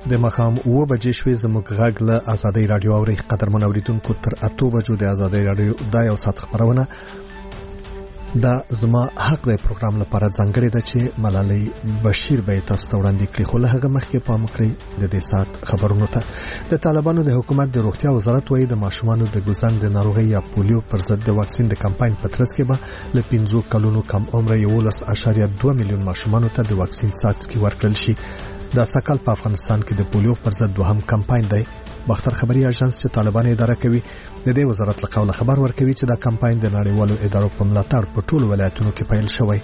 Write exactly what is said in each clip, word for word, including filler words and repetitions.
د مخام اوه بجې شوې زموږ غږ له آزادۍ رادیو اوري قدرمن اوریدونکو تر اتو بجو د آزادۍ رادیو دا یو ساعت خبرونه دا زما حق دی پروګرام لپاره ځانګړی ده چې ملالۍ بشیر به تاسو ته وړاندې کړي خو له هغه مخکې پام کړئ د دې ساعت خبرونو ته د طالبانو د حکومت د روغتیا وزارت وایي د ماشومانو د ګوزن د ناروغۍ یا پولیو پر ضد د واکسین د کمپاین په ترڅ کې به له پنځو کلونو کم عمر یولس اعشاریه دوه میلیون ماشومانو ته د واکسین څاڅکي ورکړل شي دا سکهال په افغانستان کې د پولیو پر ضد دوهم کمپاین دی باختر خبري اژانس چې طالبان اداره کوي د دې وزارت له قوله خبر ورکوي چې دا کمپاین د نړیوالو ادارو په ملاتړ په ټولو ولایتونو کې پیل شوی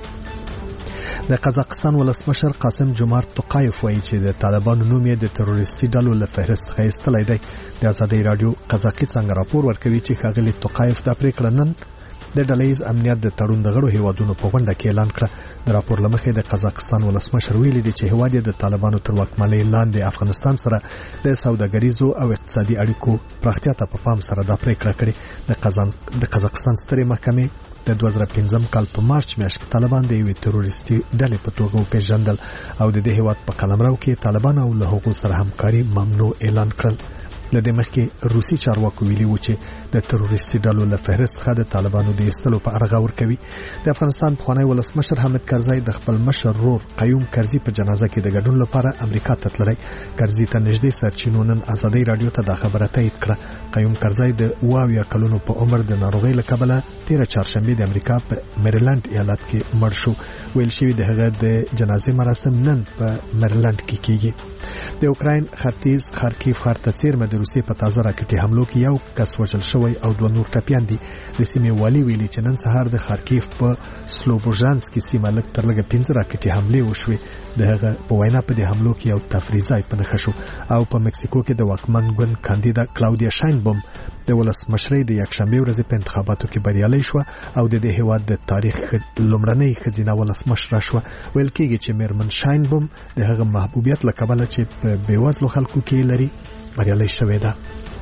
د قزاقستان ولسمشر قاسم جمعرت توقایف وایي چې د طالبانو نوم یې د تروریستي ډلو له فهرست څخه ایستلی دی د آزادۍ رادیو قزاقي څنګه راپور ورکوي چې ښاغلي توقایف دا پریکړه نن د ډلهیز امنیت د تړون د غړو هیوادونو په غونډه کې اعلان کړ د راپور لمخې د قزاقستان ولسمشر ویلي دی چې هیواد د طالبانو تر واکمنۍ لاندې افغانستان سره د سوداګریزو او اقتصادي اړیکو پراختیا ته په پام سره دا پریکړه کړې د قزاق د قزاقستان سترې محکمې د دوه زره پنځم کال په مارچ میاشت کې طالبان د یوې تروریستي ډلې په توګه وپېژندل او د دې هیواد په قلمرو کې طالبان او له هغو سره همکاري ممنوع اعلان کړل لدې مخکې روسي چارواکو ویلي و چې د تروریستي ډلو له فهرست څخه د طالبانو د ایستلو په اړه غور کوي د افغانستان پخوانی ولسمشر حامد کرزی د خپل مشر ورور قیوم کرزی په جنازه کې د ګډون لپاره امریکا ته تللی کرزی ته نږدې سرچینو نن آزادۍ رادیو ته دا خبره تایید کړه قیوم کرزی د اویا کلونو په عمر د ناروغۍ له کبله تیر چهارشنبه د امریکا په میریلند ایالت کې مړ شو ویل شوی د هغه د جنازې مراسم نن په میریلند کې کیږي د اوکراین ختیځ خارکیف ښار ته څیرمه د روسیې په تازه راکټي حملو کې یو کس وژل شوی او دوه نور ټپیان دي د سیمې والي ویلي چې نن سهار د خارکیف په سلوبوژانسک سیمه لږ تر لږه پنځه راکټي حملې وشوې د هغه په وینا په دې حملو کې یو تفریح ځای په نښه شو او په مکسیکو کې د واکمن ګوند کاندیدا کلاودیا شاینبوم د ولسمشرۍ د یکشنبه ورځې په انتخاباتو کې بریالۍ شو او د دې هیواد د تاریخ لومړنۍ ښځینه ولسمشره شو ویل کېږي چې میرمن شاینبوم د هغه محبوبیت له کبله چې په بیوزلو خلکو کې لري بریالۍ شوې ده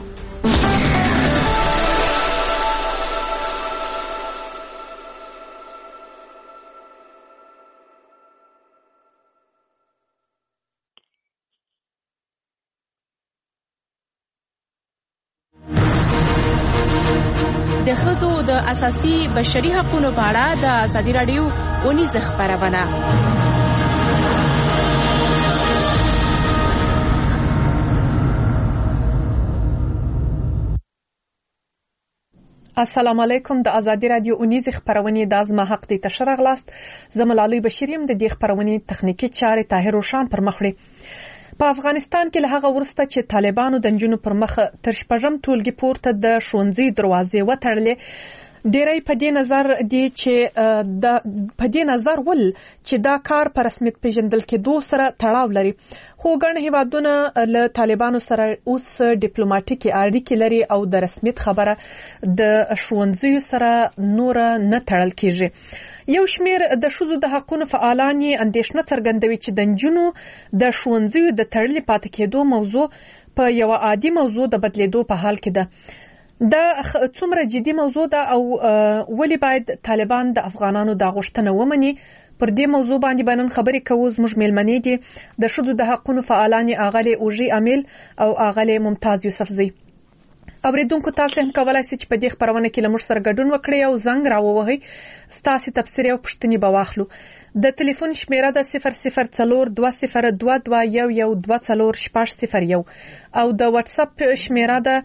د ښځو د اساسي بشري حقوقو په اړه د آزادۍ رادیو اونیزه خبرونه السلام علیکم د آزادۍ رادیو اونیزه خبرونه د ازما حق دي تشر غلاست زملالي بشریم د دې خبرونه تخنیکی چارې طاهر روشان پر مخړي په افغانستان کې له هغه ورسته چې طالبانو د جنونو پر مخ تر شپږم ټولګي پورته د ښوونځي دروازې وتړلې ډیری په دې نظر دي چې د په دې نظر ول چې دا کار په رسمیت پیژندل کېدو سره تړاو لري خو ګڼ هیوادونه له طالبانو سره اوس ډیپلوماټیکي اړیکې لري او د رسمیت خبره د ښوونځي سره نور نه تړل کېږي یو شمیر د ښځو د حقوقو فعالان یې اندېښنه څرګندوي چې د جنونو د ښوونځي د تړلې پاتې کېدو موضوع په یو عادي موضوع د بدلیدو په حال کې ده دا څومره جدي موضوع ده او ولی باید طالبان د افغانانو د غوښتنه ومني پر دې موضوع باندې باندې خبرې کوو زموږ مېلمنې دي د ښځو د حقوقو فعالان اغاله اوجي امیل او اغاله ممتاز یوسفزي اوریدونکو تاسو هم کولای شئ چې په دې خبرونه کې لمر سره ګډون وکړئ او زنګ راووهئ ستاسو تفسیر او پوښتنې به واخلو د ټلیفون شمیره د صفر صفر څلور دوه صفر دوه دوه یو یو دوه څلور شپږ صفر یو او د واتس اپ شمیره د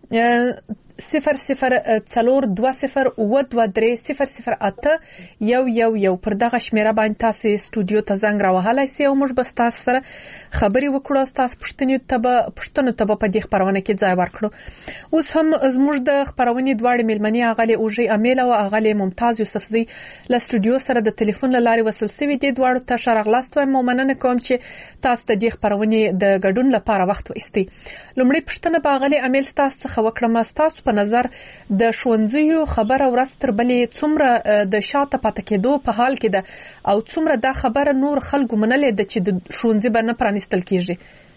صفر صفر څلور دوه صفر او دوه درې صفر صفر اته یو یو یو پر دغه شمیره باندې تاسو استودیو ته زنګ راوهلای شئ او موږ به تاسو سره خبري وکړو تاسو پښتنې ته به پښتنو ته په دې خبرونه کې ځای ورکړو اوس هم زموږ د خبرونې دواړه ملمنې اغاله اوجي امیل او اغاله ممتاز یوسفزي له استودیو سره د ټلیفون لارې وصل شوي دي دواړو ته شرغلاست وایم مومننه کوم چې تاسو د دې خبرونې د ګډون لپاره وخت وایستئ لومړی پښتنه باغله امیل تاسو څخه وکړم تاسو په نظر د ښوونځیو خبره ورځ تر بلې څومره د شاته پاتې کېدو په حال کې ده او څومره دا خبره نور خلکو منلې ده چې د ښوونځي به نه پرانیستل کېږي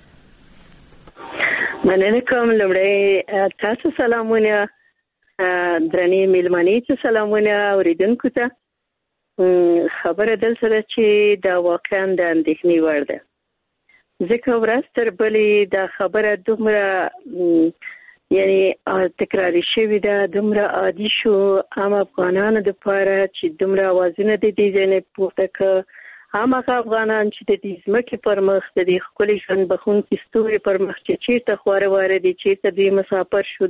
مننه کوم لومړی تاسو سلامونه درنې مېلمنې ته سلامونه اوریدونکو ته خبره دلته چې دا واقعا د اندېښنې وړ ده ځکه ورځ تر بلې دا خبره دومره یعنی تکراری شوې ده، دومره عادي شو عام افغانانو لپاره چې دومره اوازونه د دې ځای نه پورته کړه. عام افغانان چې د دې ځمکې پر مخ د دې ښکلي ژوند بخونکي ستوري پر مخ چې چیرته خواره واره دي، چیرته دوی مسافر شو،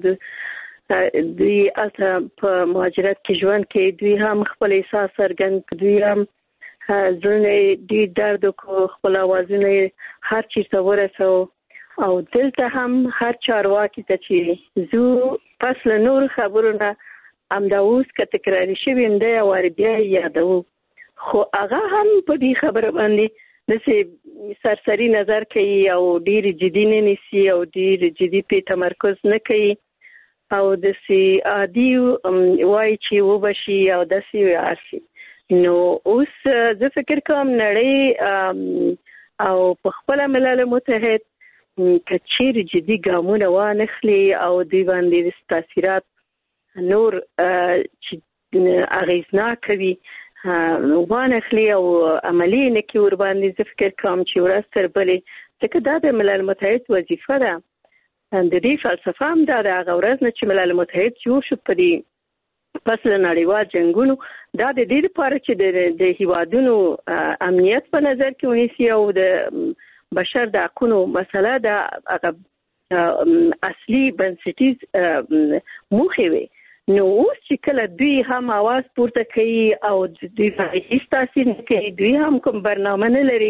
دوی هلته په مهاجرت کې ژوند کوي، دوی هم خپل احساس څرګند کړ، دوی هم زړونه دوی درد وکړو، خپل اوازونه هر چیرته ورسوه. او دلته هم هر چارواکي ته چې زو پس له نور خبرو نه همدا اوس که تکراري شوي هم دی او بیا یادوو، خو هغه هم په دې خبره باندې داسې سرسري نظر کوي او ډېر جدي نه نیسي او ډېر جدي پې تمرکز نه کوي او داسې عادي وایي چې وبشي او داسې ویار شي. نو اوس زه فکر کوم نړۍ او په خپله ملل متحد که چیرې جدي ګامونه وانخلي او دوی باندې تاثیرات نور چې اغیزناک وي وانخلي او عملي نه کړي ورباندې، زه فکر کوم چې ورځ تر بلې، ځکه دا د ملل متحد وظیفه ده، د دې فلسفه هم دا د هغه ورځ نه چې ملل متحد جوړ شو په دې پس له نړیوال جنګونو، دا د دې لپاره چې د هیوادونو امنیت په نظر کې ونیسي او د بشر د حقونو مسله د هغه اصلي بنسټیز موخې وي. نو اوس چې کله دوی هم اواز پورته کوي او دوی هیڅ تاثیر نه کوي، دوی هم کوم برنامه نه لري،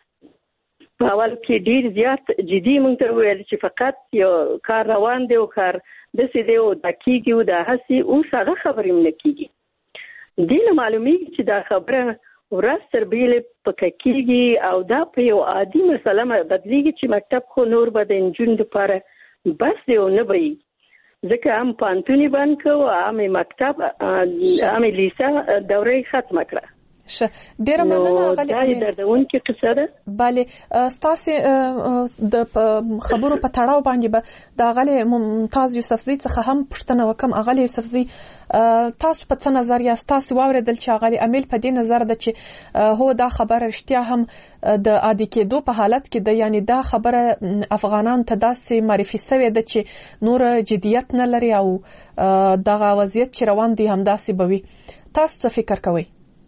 په اول کې ډیر زیات جدي موږ ته ویل چې فقط یو کار روان دی او کار داسې دی او دا کېږي او دا هسې، اوس هغه خبرې هم نه کېږي. دې نه معلومیږي چې دا خبره ورځ تر بلې پکې کېږي او دا په یو عادي مسله بدلېږي چې مکتب خو نور به د نجونو لپاره بس دی او نه به وي، ځکه هم پوهنتون یې بند کړو، عامې مکتب عامې لیسه دوره یې ختمه کړه. شه ډیره مننه غالي. دا د دردونکې قصه ده. بله ستاسو د خبرو په تړاو باندې به د غالي ممتاز یوسفزي څخه هم پوښتنه وکم. غالي یوسفزي تاسو په څه نظر یاست؟ تاسو واوریدل چې غالي امیل په دې نظر ده چې هو دا خبره رښتیا هم د عادي کېدو په حالت کې ده، یعنی دا خبره افغانان ته داسې معرفي شوې ده چې نور جدیت نه لري او دغه وضعیت چې روان دي همداسې به وي. تاسو څه فکر کوئ؟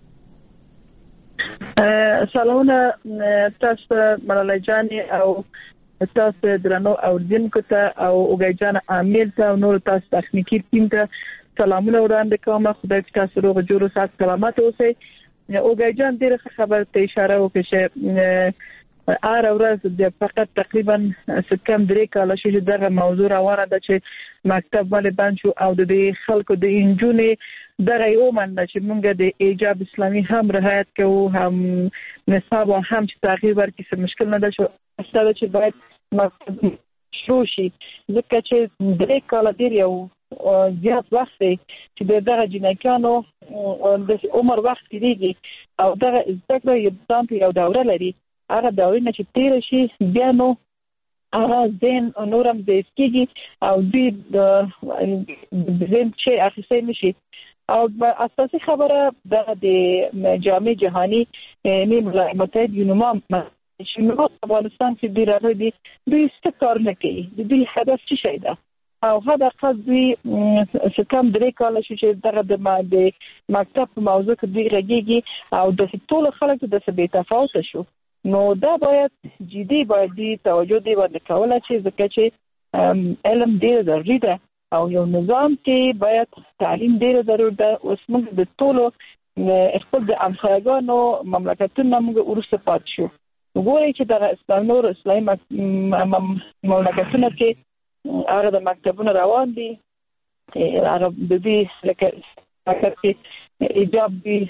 سلامونه تاسو ملالۍ جانې او تاسو درنو اوریدونکو ته او اوګای جان عامل ته او نور تاسو تخنیکی ټیم ته سلامونه وړاندې کوم. خدای دې تاسو روغ جوړ او سات سلامت اوسئ. اوګای جان ډېر خبر ته اشاره وکړه چې ار ورځ د فقط تقریبا سکم درې کاله چې دغه موضوع روانه ده چې مکتب باندې بند شو او د خلکو د انجونې دغه یو مننه چې موږ د ایجاب اسلامي هم رعایت کوو، هم نصاب او هم چې تغییر ورکړي څه مشکل نه ده شو ستاسو چې باید مکتب شروع شي، ځکه چې درې کاله ډېر یو زیات وخت دی چې دغه جنکانو د عمر وخت کېږي او دغه زده کړه یو ځان یو دوره لري، هغه دوره نه چې تیر شي بیا نو هغه ځین نورم د سکیږي او دوی د ځین چې اخیستل نشي. او اساسي خبره د جامع جهانی ملل متحد یونما چې نو افغانستان کې ډیر راغلي دوی څه کار نه کوي، دوی هدف څه شي ده او هدا قصد دوی څنګه درې کاله چې دغه د مکتب په موضوع کې دوی راګيږي او د ټول خلک د څه به تفاوت شو. نو دا باید جدي باید دی توجه دی باندې کوله چې ځکه چې علم ډیر ضروري ده او یو نظام کې باید تعلیم ډیر ضروري ده. اوس موږ د ټولو خپل د امخاګانو مملکتونو موږ ورسره پات شو. وګورئ چې د اسلام نور اسلامي مملکتونو کې هغه د مکتبونو روان دي، هغه د دې لکه چې ایجاب دی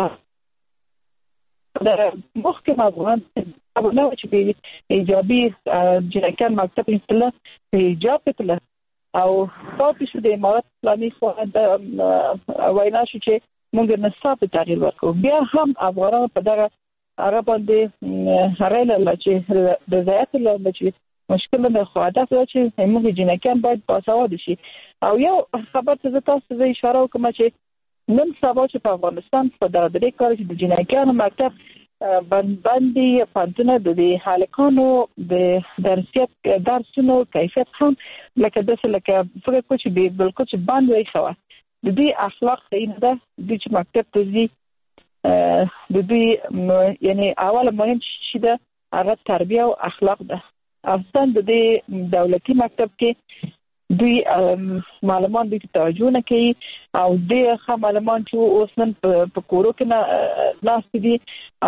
د محکمه افغان ابو نو چې په ایجابي جنکان مکتب انستله په ایجاب کتله او تاسو شو د امارات اسلامي خو د وینا شو چې موږ نصاب تغییر وکړو. بیا هم افغانانو په دغه هغه باندې هغه له چې د ځایت له چې مشکل نه خو هدف دا چې موږ جنکان باید باسواد شي. او یو خبر ته تاسو زه اشاره وکم چې نن سبا چې په افغانستان په دغه درې کال چې د جنکانو مکتب بندي پانتونه د هالکانو د درسیت درسونو کیفیت هم لکه د څه لکه فکر کوم چې به بالکل چې باندې وي خو د دې اخلاق صحیح ده د چې مکتب ته ځي د دې یعنی اول مهم شي ده هغه تربیه او اخلاق ده. افغان د دې دولتي مکتب کې دوی معلمان دوی توجه نه کوي او د ښه معلمان چې اوس نن په کورو کې نه لاس دي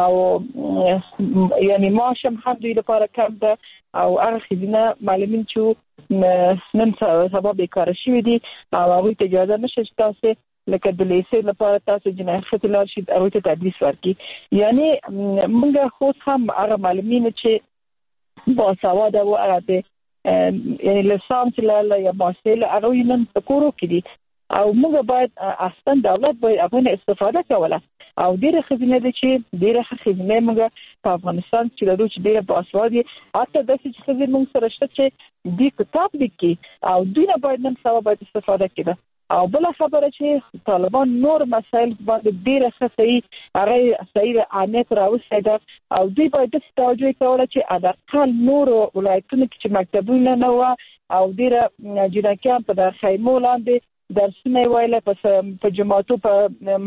او یعنی معاشم هم دوی لپاره کم ده او هغه خزینه معلمین چې نن سبا بیکاره شوي دي او هغوی ته اجازه نشته چې تاسو لکه د لیسې لپاره تاسو جنایت لار شي هغوی ته تدریس ورکړي. یعنی موږ خو هم هغه معلمین چې باسواده و هغه یعنی لسانس لاله یا ماستر هغه نن په کورو کې دي او موږ باید اصلا دولت باید افغان استفاده کوله او ډیره خزینه دي چې ډیره خزینه موږ په افغانستان کې لرو چې ډیره باسوادي حتی د څه خزینه موږ سره شته چې دی کتاب لیکي او دوی نه باید نن سبا باید استفاده کړي. او بل خبره چې طالبان نور مسایل باندې ډیره خصي هغه صحیح اهمیت راوستي او دوی باید د توجه کوله چې اداقل نور ولایتونو کې مکتبونه نه و او ډیره جنکیان په د خیمو لاندې درسونه ویل په جماعتو په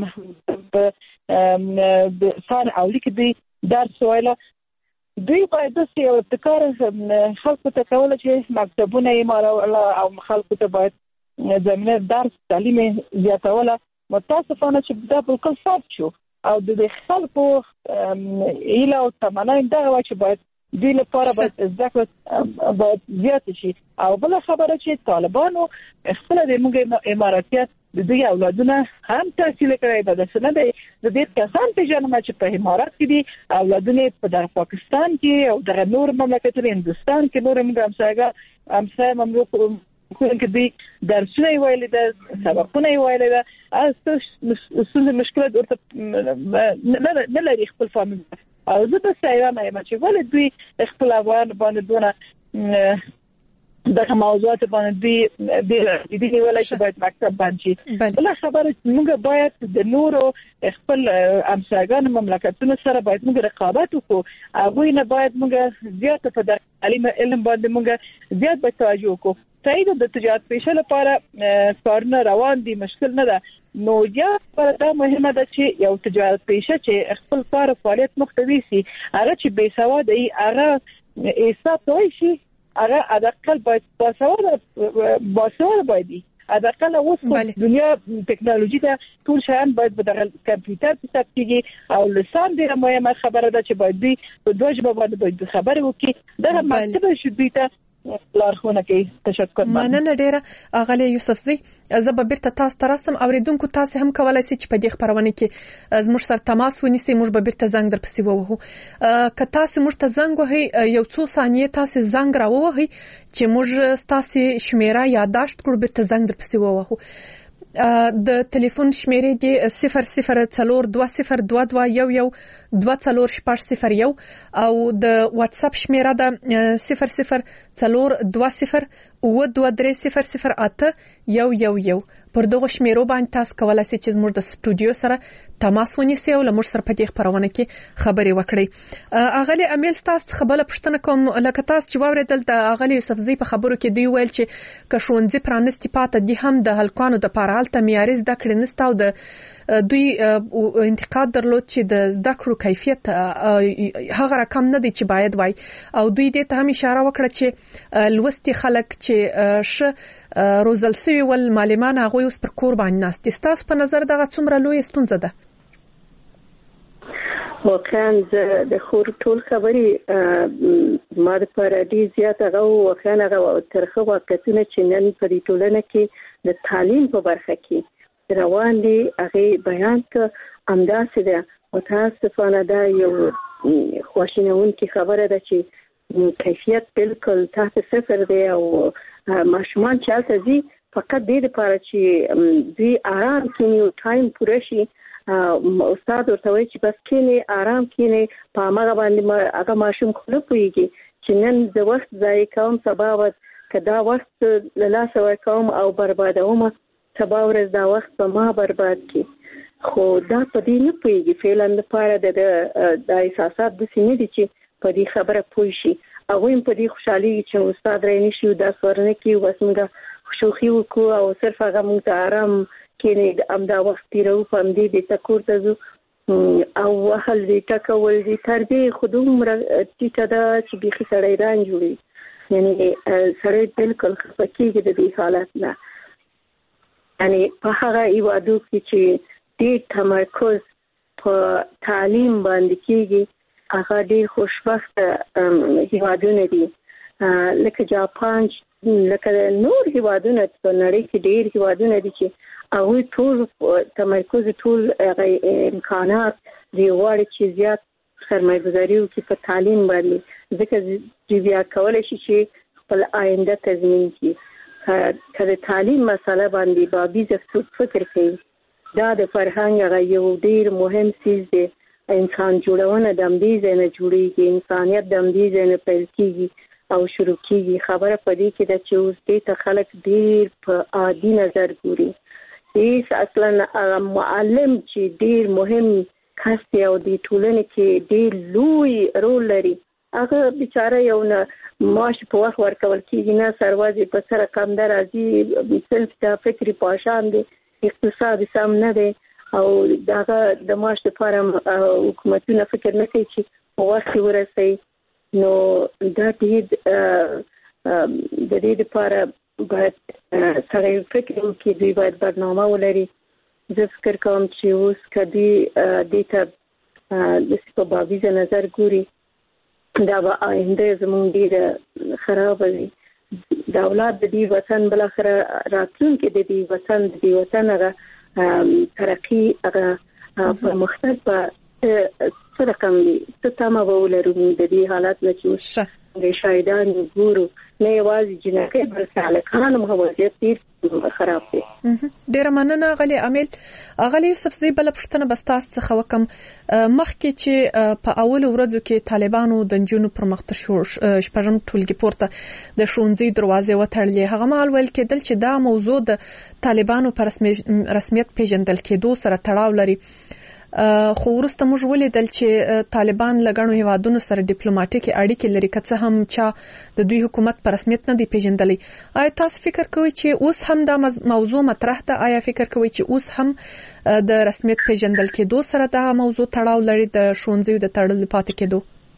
سان او لیک دی درس ویل. دوی باید د یو ابتکار خلکو ته کوله چې مکتبونه یې ماراوله او خلکو ته باید زمینه درس تعلیم زیاتوله. متاسفانه چې دا بالکل صعب شو او د خلکو ایله او تمنا دا و چې باید دوی لپاره باید ذکر باید زیات شي. او بل خبره چې طالبانو خپل د موږ اماراتیت د دوی اولادونه هم تحصیل کړی ده. د سنه د دې کسان په جنم چې په امارات کې دي اولادونه په در پاکستان کې او د نور مملکتونو هندستان کې نور موږ همسایه همسایه مملکت کې دوی درسونه ویل ده سبقونه ویل ده از څه مشکلات ورته نه لري خپل فامیل او زه په سایانه یم چې ولې دوی خپل افغان باندې دونه دغه موضوعات باندې دوی د دې ویلای چې باید مکتب بند شي. بل خبره موږ باید د نورو خپل همسایګانو مملکتونو سره باید موږ رقابت وکړو. هغوی نه باید موږ زیات په تعلیم علم باندې موږ زیات باید توجه وکړو. صحیح د تجارت پیشه لپاره کارونه روان دي مشکل نه ده نو یا پر دا مهمه ده چې یو تجارت پیشه چې خپل کار فعالیت مختوي سي هغه چې بے سواد ای هغه حساب توي شي هغه ادقل باید باسواد باسواد باید ادقل اوس دنیا ټکنالوژي ته ټول شیان باید په دغه کمپیوټر په حساب کې او لسان ډیره مهمه خبره ده چې باید دوی په دوه ژبه باندې باید خبرې وکړي دغه مکتب شو دوی ته لارښوونه کوي. تشکر. مننه ډیره اغلی یوسف زی. زه به بیرته تاسو ته راسم اوریدونکو تاسو هم کولای شئ چې په دې خبرونه کې زموږ سره تماس ونیسئ موږ به بیرته زنګ درپسې ووهو. که تاسو موږ ته زنګ وهئ یو څو ثانیې تاسو زنګ راووهئ چې موږ تاسو شمیره یادداشت کړو بیرته زنګ درپسې ووهو. د ټلیفون شمیرې دی صفر صفر څلور دوه صفر دوه دوه یو یو دوه څلور شپږ صفر یو او د واتس اپ شمیره ده صفر صفر څلور دوه صفر اوه دوه درې صفر صفر اته یو یو یو. پر دغه شمیرو باندې تاسو کولای شئ چې زموږ د سټوډیو سره تماس ونیسئ او لمر سره په دې خبرونه کې خبرې وکړئ. اغلی امیل تاسو خبره پښتنه کوم لکه تاسو چې واوریدل د اغلی یوسف زی په خبرو کې دی ویل چې که ښوونځي پرانستي پاته دي هم د هلکانو د پاره هلته معیاري زده کړې نشته او د دوی انتقاد درلود چې د زده کړو کیفیت هغه رقم نه دی چې باید وای او دوی دې ته هم اشاره وکړه چې لوستي خلک چې ش روزل سوي ول معلمان هغه اوس پر کور باندې ناست. تاسو په نظر دغه څومره لوی ستونزه ده؟ واقعا د خور ټول خبري ما د پارادي زیات هغه واقعا هغه ترخه واقعیتونه چې نن په دې ټولنه کې د تعلیم په برخه کې روان دي هغه بیان ک امداسه ده متاسفانه دا یو خواشینونکې خبره ده چې کیفیت بالکل تحت صفر دی او ماشومان چې هلته ځي فقط دې لپاره چې دوی آرام کینی او ټایم پوره شي استاد ورته وایي چې بس کینی آرام کینی په هغه باندې هغه ماشوم خو نه پوهېږي چې نن د وخت ضایع کوم سبا که دا وخت له لاسه ورکوم او بربادوم سبا ورځ دا وخت به ما برباد کړي خو دا په دې نه پوهیږي فعلا لپاره د د احساسات د سینې دي چې په دې خبره پوه شي او هم په دې خوشحالي چې استاد ریني شي دا سورنه کې وسمګه شوخي وکړو او صرف هغه مونږ ته آرام کې د امدا وخت تیرو په دې د تکور ته زو او هل دې تکول دې تر دې خودم چې دا چې بيخي سړی ران جوړي یعنی سړی بالکل خفقيږي د دې حالت نه یعنی په هغه ایوادو کې چې دې تمرکز په تعلیم باندې کېږي هغه ډېر خوشبخت هیوادونه دي لکه جاپان لکه نور هیوادونه په نړۍ کې ډېر هیوادونه دي چې هغه ټول تمرکز ټول امکانات دی وړي چې زیات سرمایه‌گذاري وکړي په تعلیم باندې ځکه چې بیا کولای شي چې خپل آینده تضمین کړي کله تعلیم مسله باندې بابي ځکه فکر کوي دا د فرهنګ هغه یو ډیر مهم څیز دی انسان جوړونه د دې ځای نه جوړیږي انسانيت د دې ځای نه پیل کیږي او شروع کیږي خبره پدې کې د چې اوس دې ته خلک ډیر په عادي نظر ګوري هیڅ اصلا معلم چې ډیر مهم کس دی او د ټولنې کې ډیر لوی رول لري هغه بیچاره یو نه ماش په وخت ورکول کیږي نه سروازي په سره کم درازي سلف ته فکری پاشان دي اقتصاد سم نه دی او داغه د ماش لپاره حکومتونه فکر نه کوي چې په وخت ورسي نو دا دې د دې لپاره باید سره فکر وکړي دوی باید برنامه ولري زه فکر کوم چې اوس کدي د ته د سپابیزه نظر ګوري دا به آینده زموږ ډیره خراب وي د اولاد د دې وطن بل اخر راتلونکي د دې وطن د دې وطن هغه ترقی هغه په مختلفه سره کوم دي ته تمه ولرو د دې حالات نه چې د شاهدان ګورو نه یوازې جنکه بلکې الکان هم وضعیت ډیر خراب دی ډیر مننه غلي عامل غلي یوسف زی بل پښتنه بستاس څخه وکم مخکې چې په اول ورځو کې طالبانو د جنونو پر مخ شو شپږم ټولګي پورته د شونځي دروازې وتړلې هغه مال ویل کېدل چې دا موضوع د طالبانو پر رسمیت پیژندل کېدو سره تړاو لري خو ورسته موږ ولیدل چې طالبان لګڼو هیوادونو سره ډیپلوماټیکي اړیکې لري که څه هم چې د دوی حکومت پر رسمیت نه دی پیژندلې آیا تاسو فکر کوئ چې اوس هم دا موضوع مطرح ده آیا فکر کوئ چې اوس هم د رسمیت پیژندل کېدو سره دا موضوع تړاو لري د شونځي د تړل پاتې کېدو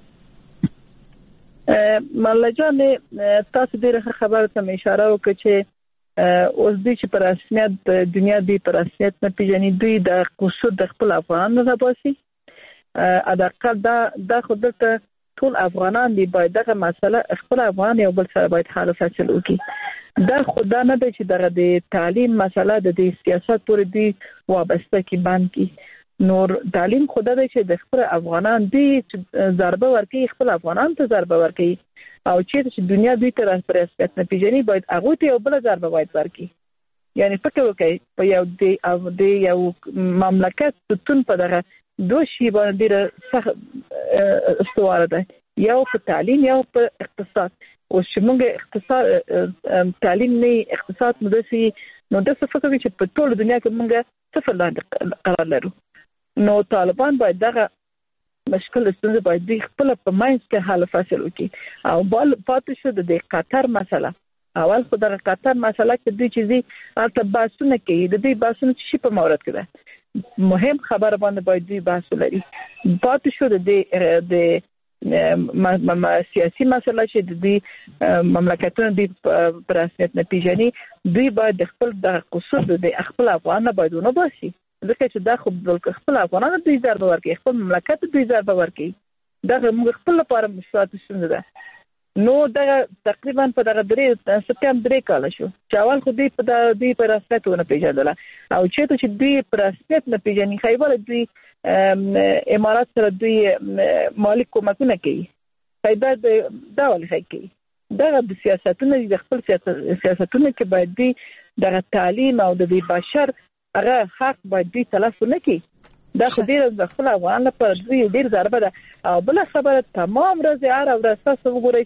ملجان تاسو ډیره خبره ته اشاره وکړه چې اوس دوی چې پر رسمیت د دنیا دی پر رسمیت نه پیژني دوی د قصور د خپل افغان نه باسي اداقل دا د خودته ټول افغانان دی باید دغه مسله خپل افغان یو بل سره باید حل فصل وکړي دا خدا نه دی چې دغه د تعلیم مسله د سیاست پورې دی وابسته کی باندې کی نور تعلیم خدا دی چې د خپل افغانان دی ضربه ورکړي خپل افغانان ته ضربه ورکړي او چې دنیا دوی ته رسمیت نه پیژني باید هغه ته یو بل ضربه باید ورکړي یعنی فکر وکړي په یو دی او دی یو مملکت ستون په دغه دوه شی باندې سخت استواره ده یو په تعلیم یو په اقتصاد او چې موږ اقتصاد تعلیم نه اقتصاد نو دسي نو د څه فکر چې په ټول دنیا کې موږ صفر لاندې قرار لرو نو طالبان باید دغه مشکل ستونزه باید دوی خپل په ماینس کې حل فصل وکړي او بل پاتې شو د قطر مسله اول خو د قطر مسله کې دوی چې زی البته باسونه کوي د دې باسونه چې په مورد کې ده مهم خبره باندې باید دوی بحث لري پاتې شو د د م سیاسي مسله چې د دې مملکتونو د پر رسمیت نه پیژني دوی باید خپل د قصور د خپل افغان نه باید ونه باسي ځکه چې دا خو بلکې خپل افغانانو دوی ضربه ورکړي خپل مملکت دوی ضربه ورکړي دا موږ خپل لپاره مشکلات څنګه ده نو دا تقریبا په دغه درې سپتمبر درې کال شو چې اول خو دوی په دوی پر رسمیت نه پیژندل او چې چې دوی پر رسمیت نه پیژني خیبر دوی امارات سره دوی مالک کومکونه کوي خیبر دا ولې کوي دا د سیاستونو د خپل سیاستونو کې باید دوی د تعلیم او د بشر هغه حق باید دوی تلف نه کړي دا خو ډیر د خپل افغان لپاره دوی ډیر ضربه ده او بل خبره تمام ورځ هر ورځ تاسو وګورئ چې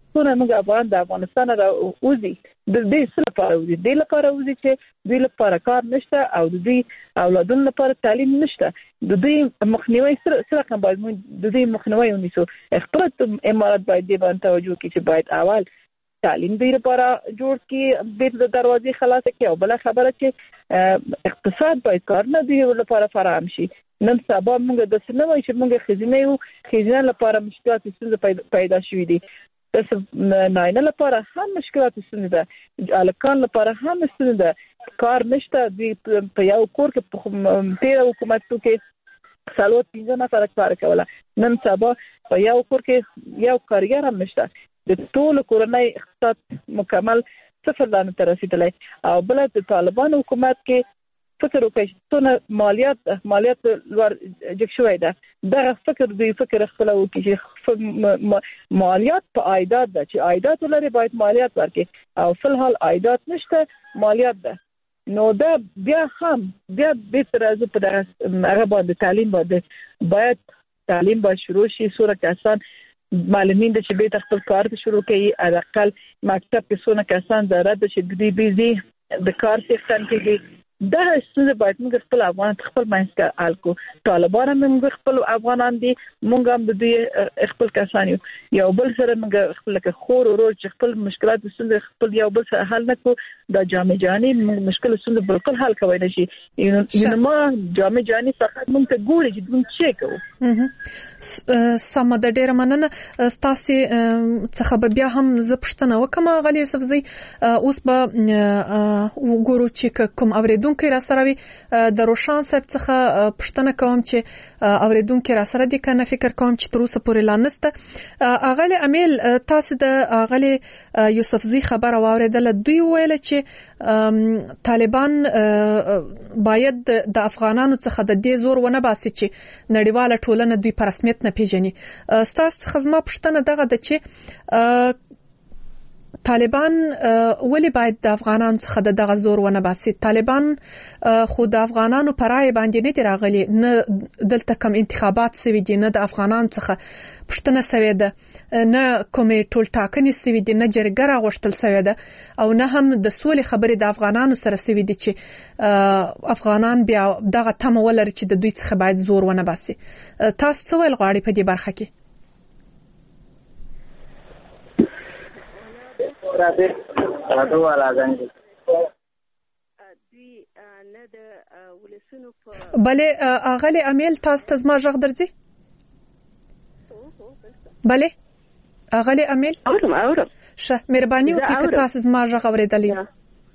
څونه موږ افغان د افغانستان را وځي د دې څه لپاره وځي د لپاره وځي چې د لپاره کار نشته او د دې اولادونو لپاره تعلیم نشته د دې مخنیوي سره سره کوم باید د دې مخنیوي ونیسو خپل امارات باید دې باندې توجه وکړي چې باید اول تعلیم دې لپاره جوړ کړي د دروازې خلاص کړي او بل خبره چې اقتصاد باید کار نه دی لپاره فراهم شي نن سبا موږ د سنوي چې موږ خزینه یو خزینه لپاره مشکلات ستونزې پیدا شوې دي تاسو ناینه لپاره هم مشکلات ستونزې ده الکان لپاره هم ستونزې ده کار نشته د په یو کور کې په تیر حکومت کې سالوت پنځه نفر کار کوله نن سبا په یو کور کې یو کارګر هم نشته د ټول کورنۍ اقتصاد مکمل صفر لاندې ته رسیدلی او بل د طالبان حکومت کې فکر وکړي چې مالیات مالیات لوړ جګ شوی ده دغه فکر دوی فکر خپل وکړي چې مالیات په عایدات ده چې عایدات لري باید مالیات ورکړي او فل حال عایدات نشته مالیات ده نو دا بیا هم بیا به تر ازو په هغه باندې تعلیم باندې باید تعلیم باید شروع شي سوره کسان معلمین د چې به خپل کار شروع کړي اقل مکتب کې څونه کسان ضرورت چې د دې بيزي د کار سیستم کې دا څه باید موږ خپل افغان خپل مینسکا الکو طالبان موږ خپل افغانان دي موږ هم د دې خپل کسان یو بل سره موږ خپل کې خور ورو چې خپل مشکلات څنګه خپل یو بل سره حل نکو د جامع جاني مشکل څنګه بالکل حل کوي نشي یو ما جامع جاني فقط موږ ته ګوري چې موږ چیک کوو سم د ډیره مننه ستاسو څخه بیا هم زه پښتنه وکم غالي یوسفزي اوس به وګورو چې کوم اوریدونکو کې را سره وي د روشان صاحب څخه پښتنه کوم چې اوریدونکو را سره دي کنه فکر کوم چې تر اوسه پورې لانسته اغلی امیل تاسو د اغلی یوسفزي خبره واوریدل دوی ویل چې طالبان باید د افغانانو څخه د دې زور ونه باسي چې نړیواله ټولنه دوی په رسمیت نه پیژني ستاسو خدمت پښتنه دغه د چې طالبان ولی باید د افغانانو څخه دغه زور ونه باسي طالبان خو د افغانانو پرای باندې نه دی راغلي نه دلته کوم انتخابات سوي دي نه د افغانانو څخه پښتنه سوي ده نه کومې ټول ټاکنې سوي دي نه جرګه راغوښتل سوي ده او نه هم د سولې خبرې د افغانانو سره سوي دي چې افغانان بیا دغه تمه ولري چې د دوی څخه باید زور ونه باسي تاسو څه ویل غواړئ په دې برخه کې راځي راځو راځي دوی نه د ولسونو په بله اغلی امیل تاسو ته زما غږ درځي بله اغلی امیل اورم اورم شه مهرباني وکړئ که تاسو زما غږ اورېدلی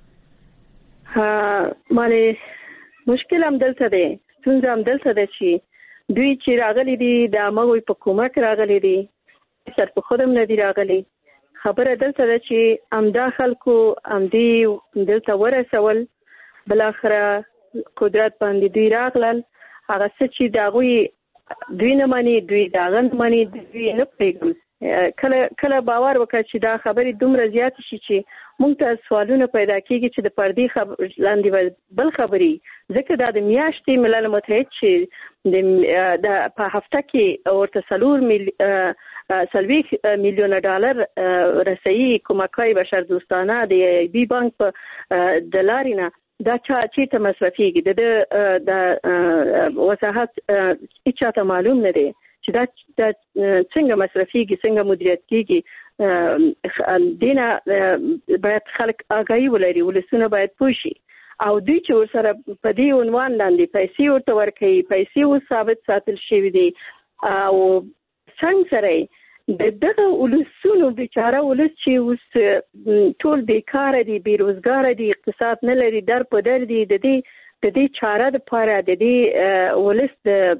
ها مالي مشکل هم دلته دی څنګه هم دلته دی چې دوی چې راغلي دي د مغوي په کومک راغلي دي سر په خودم نه دي راغلي خبره دلته ده چې امدا خلکو امدي دلته ورسول بل اخره قدرت باندې دوی راغلل هغه څه چې داغوی دوی نه مانی دوی داغه نه مانی دوی نه پیګم کله کله باور وکړي چې دا خبرې دومره زیات شي چې مونږ ته سوالونه پیدا کیږي چې د پردي خبر لاندې بل خبري ځکه دا د میاشتې ملل متحد چې د په هفته کې ورته سلور مل سلويخ میلیون ډالر رسېي کومکای بشر دوستانه د بي بانک په دلارینا دا چا چې ته مصرفيږي د د وساحت هیڅ معلوم نه دی چې دا څنګه مصرفيږي څنګه مدیریت کیږي دینه باید خلک آگاهي ولري ولسونه باید پوښي او دوی چې ورسره په دې عنوان لاندې پیسې ورته ورکوي پیسې و ثابت ساتل شوی دي او څنګه سره دغه ولسونو بیچاره ولس چې اوس ټول بیکاره دي بیروزګار دي اقتصاد نه لري در په در دي د دې د دې چاره د پاره د دې ولس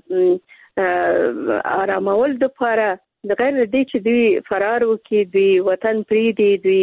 د آرامول د پاره د غیر دې چې دوی فرار وکړي دوی وطن پریدي دوی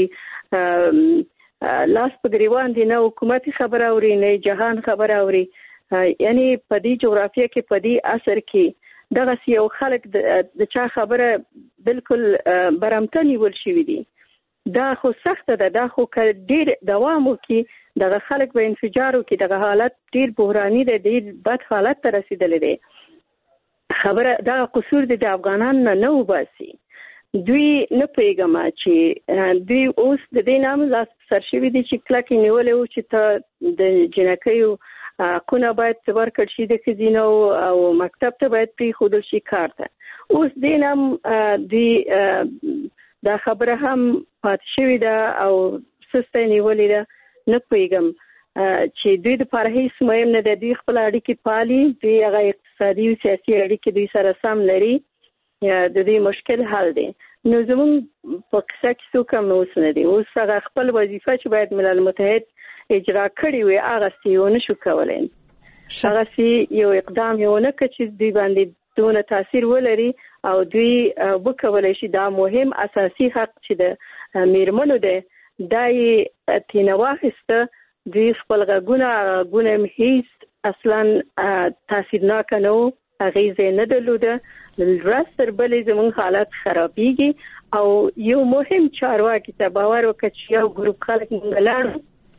لاس په ګریوان دي نه حکومتي خبره اوري نه جهان خبره اوري یعنی په دې جغرافیه کې په دې اثر کې دغه یو خلک د چا خبره بالکل برمته نیول شوی دي دا خو سخت ده دا خو ډیر دوام وکي دغه خلک به انفجار وکي دغه حالت ډیر بحراني دی ډیر بد حالت ته رسیدلی دی خبره دا قصور دي د افغانان نه نه وباسي دوی نه پیغام چې دوی اوس د دې نام لاس سرشوي دي چې کلک نیولې و چې ته د جنکیو کونه باید ورکړ شي د خزینو او مکتب ته باید پری خودل شي کار ته اوس دې نام دوی دا خبره هم پات شوی ده او سسته نیولې ده نه پیغام چې دوی د پرهیس مهم نه د دوی خپل اړیکې پالي دوی هغه اقتصادي او سیاسي اړیکې دوی سره سم لري یا د دې مشکل حل دی نو زموږ په کیسه کې څوک هم اوس نه دی اوس هغه خپل وظیفه چې باید ملل متحد اجرا کړی وي هغه سیونه شو کولای هغه سی یو اقدام یو نه کچ دوی باندې دونه تاثیر ولري او دوی وکولای شي دا مهم اساسي حق چې د میرمنو دی دای تینواخسته دوی خپل غونه غونه هیڅ اصلا تاثیرناک نه غیزه نه درلوده لرستر بلې زمون حالت خرابېږي او یو مهم چارواکي ته باور وکړي چې یو ګروپ خلک منګلانو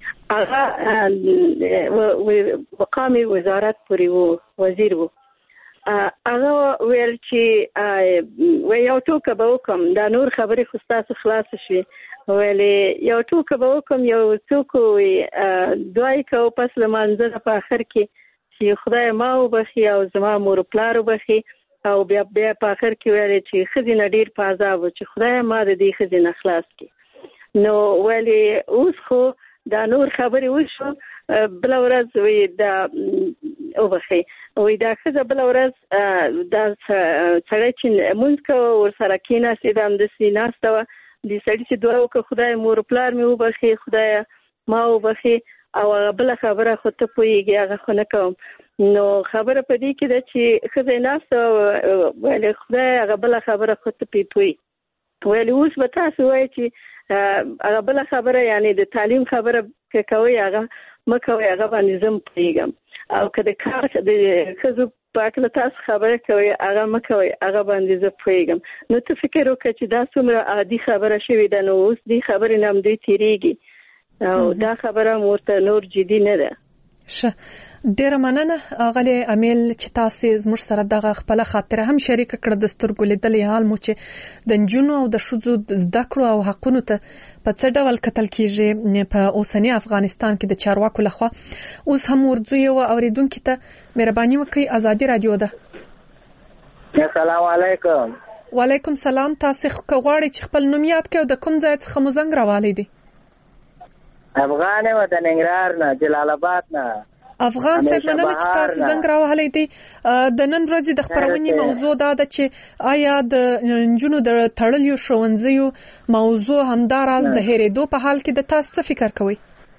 هغه مقامي وزارت پوری وو وزیر وو هغه ویل چې و یو ټوکه به وکم دا نور خبرې خو تاسو خلاص شي ویلې یو ټوکه به وکم یو څوک دوی کو پس لمانځه په اخر کې چې خدای ما وبخي او زما مور پلار وبخي او بیا بیا په اخر کې ویل چې خزینه ډیر په عذاب چې خدای ما د دې خزینه خلاص کړي نو ویلې اوس خو دا نور خبرې وشو بل ورځ وی دا وبخي وی دا خزه بل ورځ دا سړی چې مونږ کو ور سره کینا سیدام د سیناستو د سړی چې دعا وکړه خدای مور پلار مې وبخي خدای ما وبخي او بل خبره خو ته پويږي هغه خو نه کوم نو خبره پدې کې ده چې خزه ناس ولې خدای هغه بل خبره خو ته پی پوي ولې اوس به تاسو وایي چې هغه بل خبره یعنی د تعلیم خبره کوي هغه مکوي هغه باندې زم پويګم او کله کار د خزو پاکله تاسو خبره کوي هغه مکوي هغه باندې زه پويګم نو ته فکر وکړه چې دا څومره عادي خبره شوې ده نو اوس دې خبرې نام دوی تیریږي او دا خبره مرته نور جدي نه ده شه ډیر مننه غلي امیل چې تاسو زموږ سره دغه خپل خاطره هم شریک کړه د سترګو لیدلې حال مو چې د جنونو او د شذو زده کړو او حقونو ته په څه ډول کتل کیږي په اوسنی افغانستان کې د چارواکو لخوا اوس هم ورځو یو اوریدونکو ته مهرباني وکړئ ازادي رادیو ده السلام علیکم وعلیکم سلام تاسو غواړئ چې خپل نوم یاد کړئ د کوم ځای څخه مو زنګ راوالي دي افغان و د ننګرهار نه جلال آباد نه افغان صاحب مننه چې تاسو څنګه راوهلې دي د نن ورځې د خبرونې موضوع دا ده چې آیا د نجونو د تړلیو ښوونځیو موضوع همداراز د هېرېدو په حال کې د تاسو څه فکر کوئ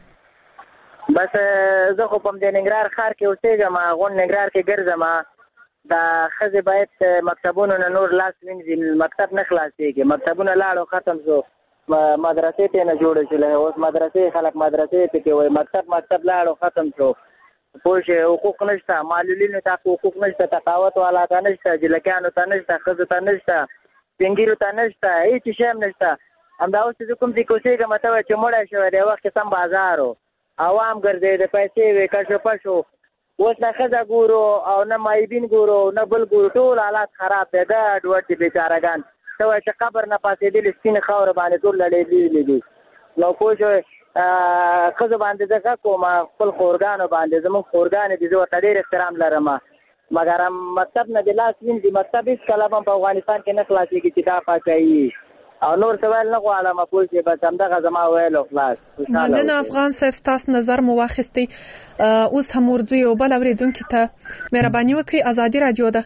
بس زه خو په د ننګرهار ښار کې اوسېږم غون ننګرهار کې ګرځم دا ښځې باید مکتبونو نه نور لاس وینځي مکتب نه خلاصېږي مکتبونه لاړو ختم شو مدرسې ته نه جوړ شي له اوس مدرسې خلک مدرسې ته کوي مکتب مکتب لاړو ختم شو پوه حقوق نشته معلولینو ته حقوق نشته تقاوت والا ته نشته جلکانو ته نشته ښځو ته نشته سپینګیرو ته نشته هیڅ شی هم نشته همدا اوس چې کوم ځای کې اوسېږم ته وایي چې مړی شوی دی وخت سم بازار و عوام ګرځېد پیسې وې کشو پشو اوس نه ښځه ګورو او نه مایبین ګورو نه بل ګورو ټول حالات خراب دی ګډ وډ دي بېچارهګان ته وایي چې قبر نه پاسېدلې سپینې خاورې باندې ټول لړېدلي دي نو پوه شوې ښځو باندې زه ښه کوم خپل خورګانو باندې زموږ خورګانې دي زه ورته ډېر احترام لرم مګر مکتب نه د لاس وینځي مکتب هېڅکله هم په افغانستان کې نه خلاصېږي چې دا پاچاهي او نور څه ویل نه غواړم پوه شوې بس همدغه زما ویلو خلاص مننه افغان صاحب ستاسو نظر مو واخیستی اوس هم ورځو یو بل اورېدونکي ته مهرباني وکړئ ازادي رادیو ده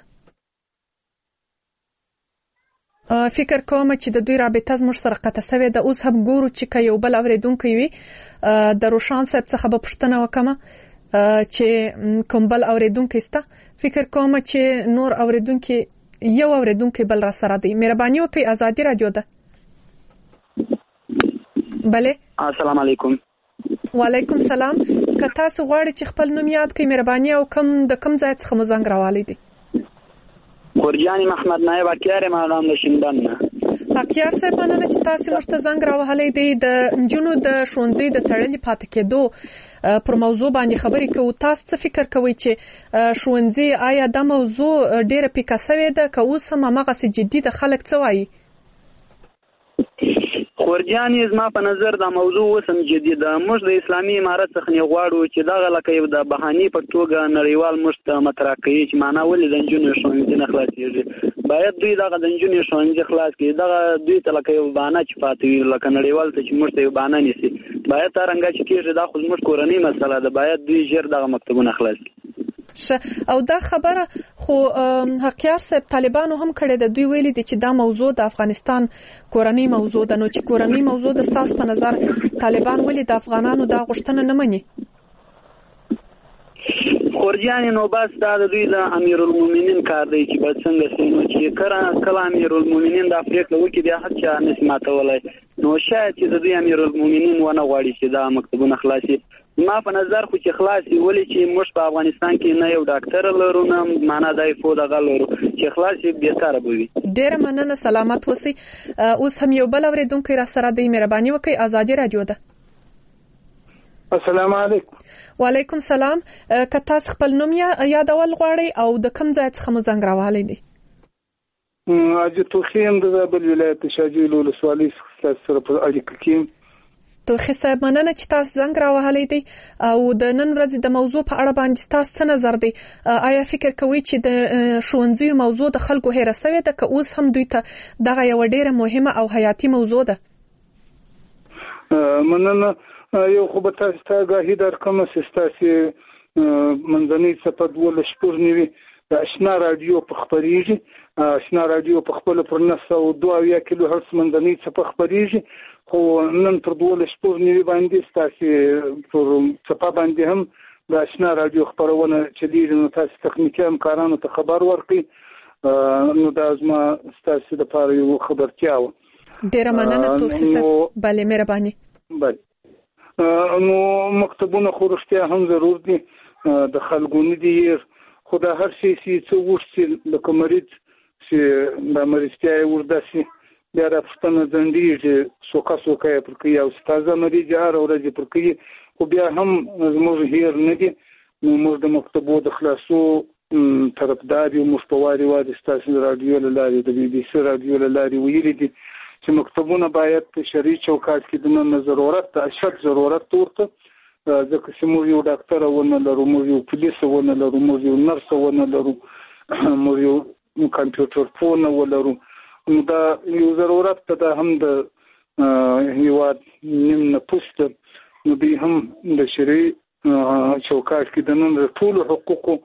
فکر کوم چې د دوی رابطه زموږ سره قطع شوې ده اوس هم ګورو چې که یو بل اورېدونکی وي د روشان صاحب څخه به پوښتنه وکړم چې کوم بل اورېدونکی شته فکر کوم چې نور اورېدونکي یو اورېدونکی بل را سره دی مهرباني وکړئ ازادي رادیو ده بله السلام علیکم وعلیکم سلام که تاسو غواړئ چې خپل نوم یاد کړئ مهرباني او کوم د کوم ځای څخه مو زنګ راوالی دی خورجانی محمد نایب اکیار مالام د شیندان نه اکیار صاحب مننه چې تاسو موږ ته زنګ راوهلی دی د نجونو د ښوونځي د تړلي پاتې کېدو پر موضوع باندې خبرې کوو تاسو څه فکر کوئ چې ښوونځي آیا دا موضوع ډیره پیکه سوې ده که اوس هم هماغسې جدي ده خلک څه وایي خورجانې زما په نظر دا موضوع وسم جدي ده. موږ د اسلامي امارت څخه نه غواړو چې دغه لکه یو د بهاني په توګه نړیوال موږ ته مطرح کوي چې معنا ولې د نجونو ښوونځي نه خلاصېږي. باید دوی دغه د نجونو ښوونځي خلاص کړي. دغه دوی ته لکه یو بهانه چې پاتې وي لکه نړیوال ته چې موږ ته یو بهانه نیسي. باید څرنګه چې کېږي دا خو زموږ کورنۍ مسله ده. باید دوی ژر دغه مکتبونه خلاص کړي. او دا خبره خو حقیار صاحب طالبانو هم کړې ده. دوی ویلي دي چې دا موضوع د افغانستان کورنۍ موضوع ده. نو چې کورنۍ موضوع د تاسو په نظر طالبان ولې د افغانانو دا غوښتنه نه مني؟ خورجانې نو بس دا د دوی د امیرالمؤمنین کار دی چې باید څنګه سي نو چې کله کله امیرالمؤمنین د افریقا وکړي بیا هر چا نشي ماتولی. نو شاید چې د دوی امیرالمؤمنین ونه غواړي چې دا مکتبونه خلاصي. ما په نظر خو چې خلاصي ولې چې موږ په افغانستان کې نه یو ډاکټر لرو نه معنا دای فو دغه لرو چې خلاصي بهتره به وي. ډېر مننه، سلامت اوسئ. اوس هم یو بل اورېدونکی را سره دی. مهرباني وکړئ، ازادي رادیو ده. السلام علیکم. وعلیکم سلام. که تاسو خپل نوم یادول غواړئ او د کوم ځای څخه مو زنګ راوهلی دی؟ اجي توخیم د زابل ولایت شاجوی ولسوالۍ څخه سره په اړیکه کې. توخی صاحب مننه چې تاسو زنګ راوهلی دی او د نن ورځې د موضوع په اړه باندې تاسو څه نظر دی؟ آیا فکر کوئ چې د ښوونځیو موضوع د خلکو هیره سوې ده که اوس هم دوی ته دغه یوه ډېره مهمه او حیاتي موضوع ده؟ مننه. یو خو به تاسو ته آګاهي درکړم چې ستاسې منځنۍ څپه دولس شپږ نوي د اشنا راډیو په خپرېږي. اشنا راډیو په خپله پر نهه سوه دوه اویا کیلو هرتز منځنۍ څپه خپرېږي. خو نن پر دولس شپږ نوي باندې ستاسې پر څپه باندې هم د اشنا راډیو خپرونه چلېږي. نو تاسو تخنیکي همکارانو ته خبر ورکړئ. نو دا زما ستاسې دپاره یو خبرتیا وه. ډېره مننه توخي صاحب. بله مهرباني. بله. نو مکتبونه خو رښتیا هم ضرور دي. د خلکو نه دي هېر خو دا هر شی چې څه وشي لکه مریض چې دا مریضتیا یې ورداسي بیا را پوښتنه ځنډېږي سوکه سوکه یې پر کوي او تازه مریض یې هره ورځ یې پر کوي. خو بیا هم زموږ هېر نه دي. نو موږ د مکتبو د خلاصو طرفدار یو. موږ په وارې وارې ستاسو راډیو له لارې د بي بي سي راډیو له لارې ویلي دي چې مکتبونه باید په شرعي چوکاټ کې د نن ضرورت ته اشد ضرورت ورته ځکه چې موږ یو ډاکټر ونه لرو، موږ یو پولیس ونه لرو، موږ یو نرس ونه لرو، موږ یو کمپیوټر پوه نه ولرو. نو دا یو ضرورت ته دا هم د هېواد نیم نفوس ته نو دوی هم د شرعي چوکاټ کې د نن د ټولو حقوقو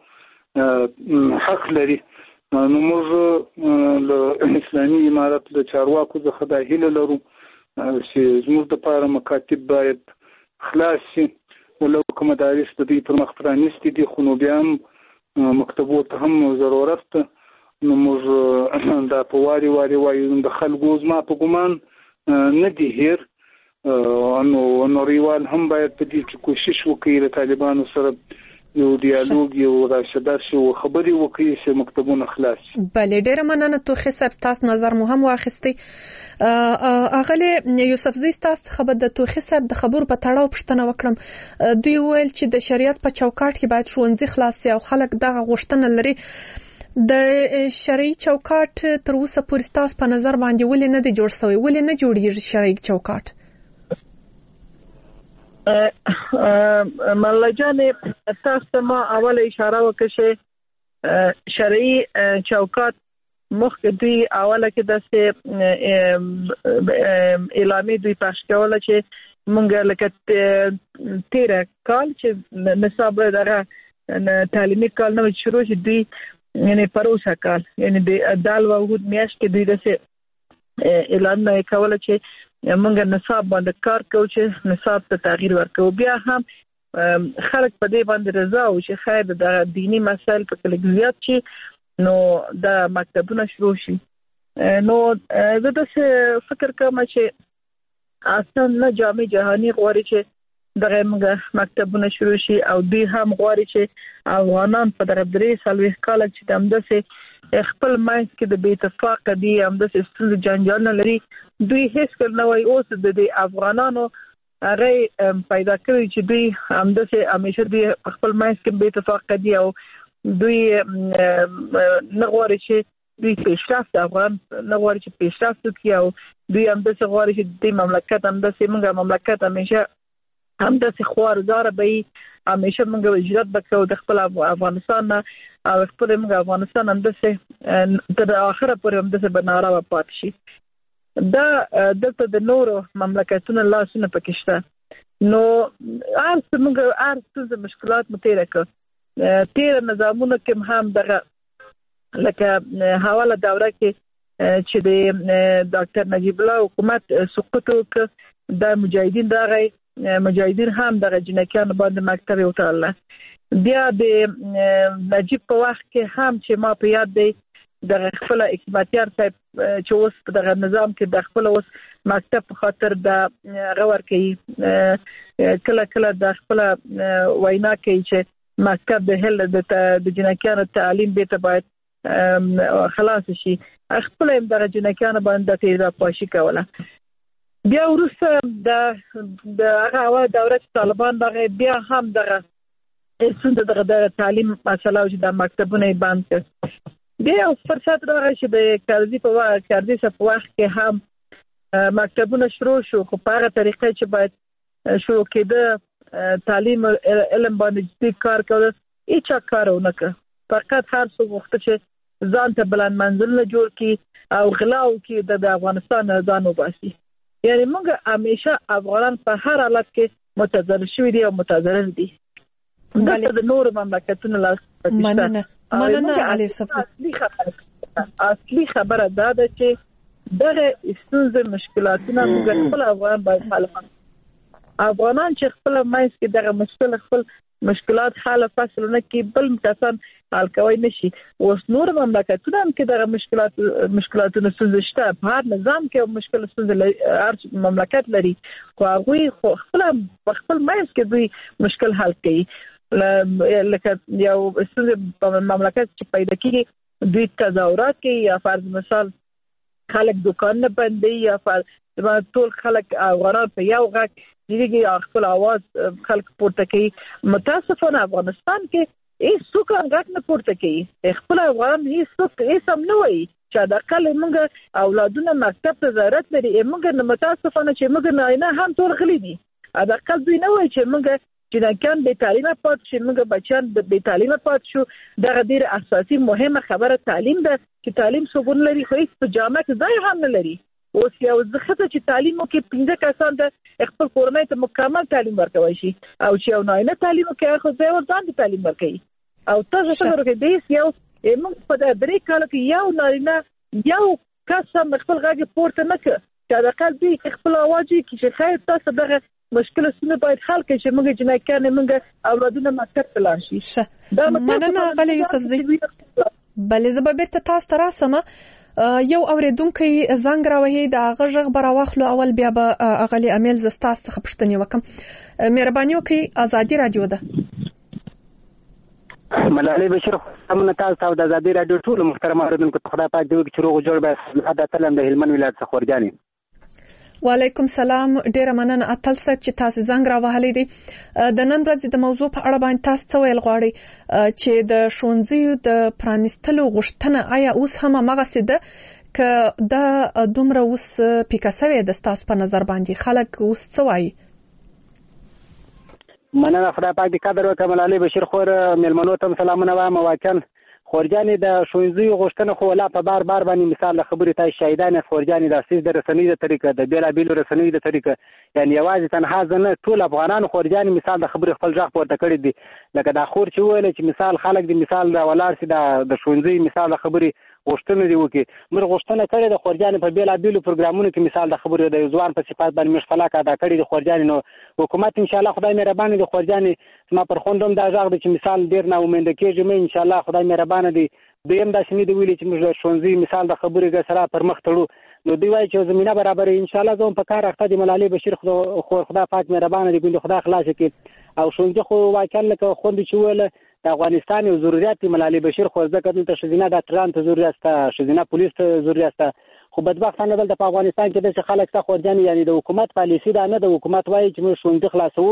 حق لري. نو موږ له اسلامي امارت له چارواکو څخه دا هیله لرو چې زموږ دپاره مکاتب باید خلاص شي. ولو که مدارس د دوی پر مخ پرانیستي دي خو نو بیا هم مکتبو ته هم ضرورت ته. نو موږ دا په وارې وارې وایو د خلکو زما په ګمان نه دي هېر. نو نړیوال هم باید په دې کې کوشش وکړي له طالبانو سره یو ډیالوګ یو راشدار شي او خبرې وکړي چې مکتبونه خلاص شي. بله ډېره مننه توخي صاحب. تاسو نظر مو هم واخیستی. اغلی یوسفزي تاسو څخه به د توخي صاحب د خبرو په تړاو پوښتنه وکړم. دوی ویل چې د شریعت په چوکاټ کې باید ښوونځي خلاص شي او خلک دغه غوښتنه لري. د شرعي چوکاټ تر اوسه پورې تاسو په نظر باندې ولې نه دی جوړ شوی؟ ولې نه جوړیږي شرعي چوکاټ؟ مله جانې تاسو ما اول اشاره وکړه چې شرعي چوکاټ مخکې دوی اوله کې داسې اعلامیه دوی پخش کوله چې مونږ لکه تیره کال چې نصاب دغه تعلیمي کال نه شروع شي دوی یعنی پروسه کال یعنی د دال وحود میاشت کې دوی داسې اعلان نه کوله چې مونږ نصاب باندې کار کوو چې نصاب ته تغییر ورکوو. بیا هم خلک په دې باندې رضا او چې خیر د دینی مسایل په کې زیات شي نو د مکتبونه شروع شي. نو زه داسې فکر کوم چې اصلا نه جامع جهاني غواړي چې دغه موږ مکتبونه شروع شي او دوی هم غواړي چې افغانان په دغه درې څلوېښت کاله چې همداسې خپل منځ کې د بې اتفاقه دي همداسې ستونزې جنجالونه لري. دوی هیڅ کله نه وایي اوس د دې افغانانو هغه پیدا کړي چې دوی همداسې همیشه دوی خپل منځ کې بې اتفاقه دي او دوی نه غواړي چې دوی پیشرفت افغان نه غواړي چې پیشرفت وکړي او دوی هم د څه غواړي چې د مملکت هم د سیمه مملکت همیشه هم د څه خوارزار به همیشه موږ وجرات وکړو د خپل افغانستان او خپل موږ افغانستان هم د څه تر اخره پورې هم د څه بناره پات شي. دا دلته د نورو مملکتونو لاسونه پکې شته. نو ارڅ موږ ارڅ مشکلات متېره کړ تیر نظامونه کوم هم دغه لکه حواله دوره کې چې د ډاکټر نجیب الله حکومت سقوط وکړ د مجاهدین دغه مجاهدین هم دغه جنکیان باندې مکتب وټاله. بیا د نجیب په وخت کې هم چې ما په یاد دی د خپل اکباتیار صاحب چې اوس په دغه نظام کې د خپل اوس مکتب په خاطر د غور کوي کله کله د خپل وینا کوي چې مکتب د هل د جنکیانو تعلیم به ته باید خلاص شي. خپل هم د جنکیانو باندې تیزه پاشي کوله. بیا وروسته د د هغه اول دوره طالبان دغه بیا هم دغه څنګه دغه تعلیم مسله چې د مکتبونه بند کړ. بیا فرصت راغی چې د کارزي په وخت کارزي په وخت کې هم مکتبونه شروع شو خو په هغه طریقې چې باید شروع کېده تعلیم علم باندې جدي کار کول هیڅ کار نه کړ. فقط هر څو وخت چې ځان ته بلند منزل جوړ کی او غلاو کی د افغانستان ځان وباسي. یعنی موږ همیشه افغانان په هر حالت کې متضرر شوي دي او متضرر دي. دغه د نور مملکتونو لاس مننه مننه علي صاحب. اصلي خبره دا ده چې دغه ستونزې مشکلاتونه موږ خپل افغان باید حل کړو. افغانان چې خپل مایس کې دغه مشکل خپل مشکلات حل فصلونه کې بل کسان حل کوي نشي. اوس نور مملکتونه هم کې دغه مشکلات مشکلاتونه ستونزې شته. په هر نظام کې مشکل ستونزې هر مملکت لري خو هغه خپل خپل مایس کې دوی مشکل حل کوي. لکه یو ستونزې په مملکت چې پیدا کیږي دوی تظاهرات کوي یا فرض مثال خلک دکان نه بندي یا فرض ټول خلک افغانان په یو غږ دیږي خپل आवाज خلک پورته کوي. متاسفانه افغانستان کې هیڅ څوک غږ نه پورته کوي. خپل افغان هیڅ څوک هیڅ هم نه وایي چې د کله موږ اولادونه مکتب ته ضرورت لري. موږ متاسفانه چې موږ نه هم ټول غلي دي. دا کله دوی نه وایي چې موږ جنکان به تعلیمه پات شي موږ بچیان به تعلیمه پات شو. دا ډیر اساسي مهمه خبره تعلیم ده چې تعلیم څوګون لري خو هیڅ په جامعه کې ځای هم نه لري. اوس یو ځخه چې تعلیم کې پنځه کسان د خپل کورنۍ ته مکمل تعلیم ورکوي شي او چې یو نه تعلیم کې خو ځای ورځان د تعلیم ورکوي. او تاسو څنګه ورکوي د یو موږ په درې کال کې یو نارینه یو کس هم خپل غږ پورته نه کړ چې د قلبي خپل आवाज کې چې خیر تاسو دغه مشکل سونه باید حل کړي چې موږ جنکان موږ اولادونه مکتب ته لاړ شي. دا مننه غلي یوسف زی. بلې زه به بیرته تاسو ته راسم. یو اوریدونکو زنګ راوهي د هغه ژغ براوخلو اول بیا به غلي امیل زستاس څخه پښتني وکم. مهرباني وکړئ ازادي رادیو ده. ملالۍ بشیر همونه تاسو د ازادي رادیو ټول محترم اوریدونکو ته خدای پاک دې وکړي چې روغ جوړ به د تلم د هلمند ولایت څخه ورجاني. وعلیکم سلام. ډیره مننه اتل صاحب چې تاسو زنګ راوهلې دي. د نن ورځې د موضوع په اړه باندې تاسو څه ویل غواړئ چې د شونځیو د پرانستلو غوښتنه آیا اوس هم هغه سده ک د دومره اوس پیکاسوي د تاسو په نظر باندې خلک اوس څه وایي؟ مننه خدای پاک دې قدر وکړي. ملالۍ بشیر خور ملمنو ته سلامونه وایم. واکن خورجانې د شونځیو غوښتنه خو لا په بار بار باندې مثال د خبرې ته شهیدان خورجانې د اساس د رسنۍ د طریقه د بیلابیلو رسنۍ د طریقه یعنی یوازې تنها ځنه ټول افغانانو خورجانې مثال د خبرې خپل ځخ پورته کړی دي. لکه دا خور چې ویل چې مثال خلک د مثال د ولار سي د شونځي مثال د خبرې غوښتنه دی وکي موږ غوښتنه کړې د خورجانې په بیلابیلو پروګرامونو کې مثال د خبرې د ځوان په صفات باندې مشفلاک ادا کړی د خورجانې. نو حکومت ان شاء الله خدای مهربان دی خورجانې ما پر خوندم دا ځاغ د چې مثال ډیر نه امید کېږي مې ان شاء الله خدای مهربان دی. دویم دا شنې دی ویلي چې موږ شونځي مثال د خبرې سره پر مخ تړو. نو دی وایي چې زمينه برابرې ان شاء الله زوم په کار اخته دی. ملالۍ بشیر خو خدای پاک مهربان دی ګوند خدای خلاص کړي. او شونځي خو واکل لکه خوند چې ویل د افغانستان یو ضرورت دی. ملالۍ بشیر خو ځکه دلته شزینه ډاکټران ته ضرورت شته شزینه پولیس ته ضرورت شته خو بدبختانه دلته په افغانستان کې د خلک څخه خورجانې یعنی د حکومت پالیسی دا نه د حکومت وایي چې موږ شونځي خلاصو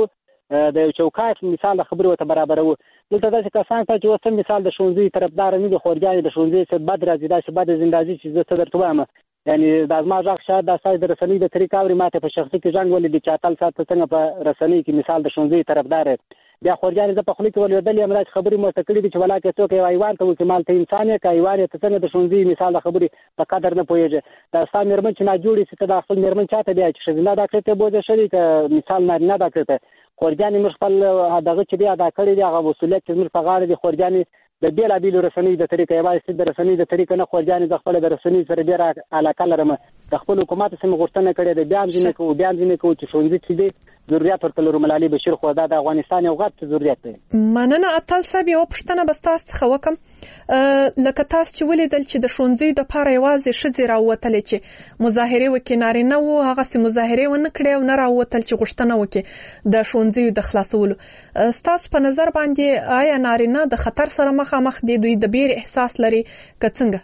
د یو چوکاټ مثال خبرې وته برابرو. دلته داسې کسان ته چې وسم مثال د ښوونځي طرفدار نه دي، خورجانې د ښوونځي څخه بد راځي، داسې بد زندازي چې زه څه درته وایم، یعنی د ازما ځاګ شاید د اساس د رسنۍ د طریقې اوري ماته په شخصي کې ځنګ ولې د چاتل سات څنګه په رسنۍ کې مثال د ښوونځي طرفدار بیا خورجانې د په خلی کې ولېدل یم راځي خبرې مو ته کړې دي چې ولاکه څوک یو ایوان ته وکي مال ته انسان یې کا ایوان ته څنګه د ښوونځي مثال د خبرې په قدر نه پوهیږي. دا ستا مېرمن چې نه جوړي چې د خپل مېرمن چاته بیا چې ښځینه ډاکټر ته بوځه شوي که مثال نارینه ډاکټر ته خورجانې موږ خپل دغه چې دی ادا کړی دی هغه مسؤلیت چې موږ په غاړه دی. خورجانې د بېلابېلو رسنۍ د طریقې یوازې د رسنۍ د طریقې نه خورجانې د خپل د رسنۍ سره ډېره علاقه لرم، د خپل حکومت سره غوښتنه کړې ده بیا ځینې کوو بیا ځینې کوو چې ښوونځي چې دی ضرورت ورته لرو. ملالۍ بشیر خو دا د افغانستان یو غټ ضرورت دی. مننه اتل صاحب، یو پوښتنه به تاسو څخه وکم، لکه تاسو چې ولیدل چې د ښوونځي د پاره یوازې ښځې راووتلې چې مظاهره وکړي، نارینه وو هغه سي مظاهره ونه کړې او نه راووتل چې غوښتنه وکړي د ښوونځي د خلاصولو. تاسو په نظر باندې آیا نارینه د خطر سره مخامخ دي، دوی د بیر احساس لري که څنګه؟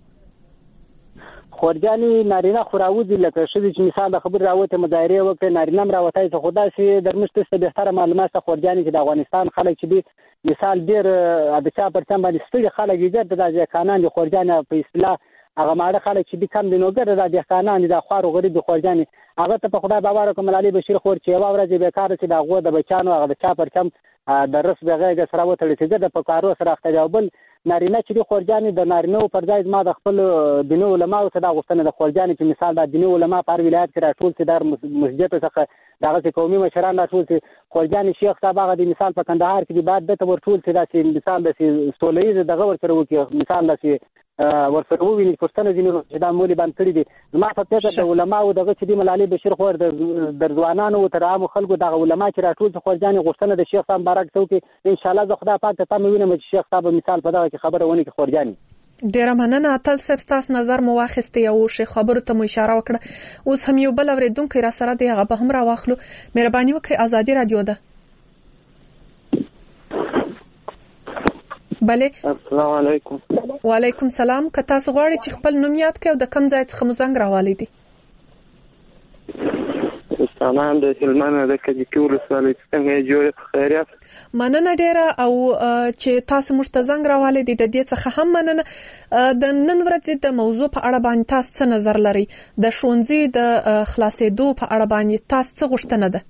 خورجانې نارینه خو راوځي لکه ښځې چې مثال د خبرې راوتې مظاهرې وکړې، نارینه هم راوتی څه خو داسې درمشته څه بهتره معلومات څه خورجانې چې د افغانستان خلک چې دي مثال ډېر د چا پر چا باندې ستړي خلک یې ګرد دا ځکانان دي خورجانې په اصطلاح هغه ماړه خلک چې دي کم دي نو ګرد دا ځکانان دي د خوارو غریب دي خورجانې هغه ته په خدای باور وکړم ملالۍ بشیر خور چې یوه ورځ بېکاره چې د هغو د بچیانو هغه د چا پر چم د رس بغیږه سره وتړي چې ګرده په کارو سره اخته دي. او بل نارینه چې دي خورجانې د نارینهو پر ځای زما د خپل دیني علماو څخه دا غوښتنه د خورجانې چې مثال د دیني علما په هر ولایت کې راټول شي د مسجدو څخه دغسې قومي مشران راټول شي. خورجانې شیخ صاحب هغه د مثال په کندهار کې دي باید دته ورټول شي داسې مثال داسې سوله ییز دغه ورسره وکړي مثال داسې ورسره وویني پوښتنه ځینې چې دا مولې باندې کړي دي. زما په فکر د علماو دغه چې دي ملالۍ بشیر خور د ځوانانو تر عامو خلکو دغه علما چې راټول شي خورجانې غوښتنه د شیخ صاحب مبارک ته وکړي انشاءالله زه خدای پاک ته تمه وینم چې شیخ صاحب مثال په دغه کې خبره ونه کړي. خورجانې ډیره مننه اتل صاحب، تاسو نظر مو واخیستی او شیخ خبرو ته مو اشاره وکړه. اوس هم یو بل اوریدونکی را سره دی، هغه به هم راواخلو. مهرباني وکړئ، ازادي رادیو ده. بله السلام علیکم. وعلیکم سلام. که تاسو غواړئ چې خپل نوم یاد کړئ او د کوم ځای څخه مو زنګ راوالی دی؟ سلام، د هلمند د کجکي ولسوالۍ څنګه یې جوړ په خیریت؟ مننه ډیره. او چې تاسو موږ ته زنګ راوالی دی د دې څخه هم مننه. د نن ورځې د موضوع په اړه باندې تاسو څه نظر لرئ؟ د ښوونځي د خلاصېدو په اړه باندې تاسو څه غوښتنه ده؟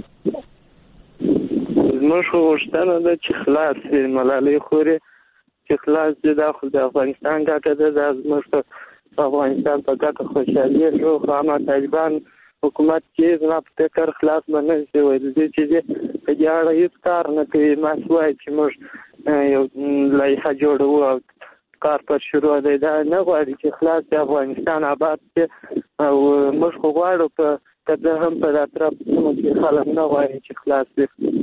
زموږ خو غوښتنه ده چې خلاص شي ملالۍ خورې، چې خلاص شي. دا خو د افغانستان ګټه ده، دا زموږ په افغانستان په ګټه خوشحالي شو. خو هغه طالبان حکومت چې زما په فکر خلاص به نه شي ویل دي چې په دې اړه هېڅ کار نه کوي. ما وایي چې موږ یو لایحه جوړوو او کار پر شروع دی، دا نه غواړي چې خلاص شي افغانستان آباد شي. او موږ خو غواړو په که څه هم په اطراف کې خلک نه غواړي چې خلاص شي.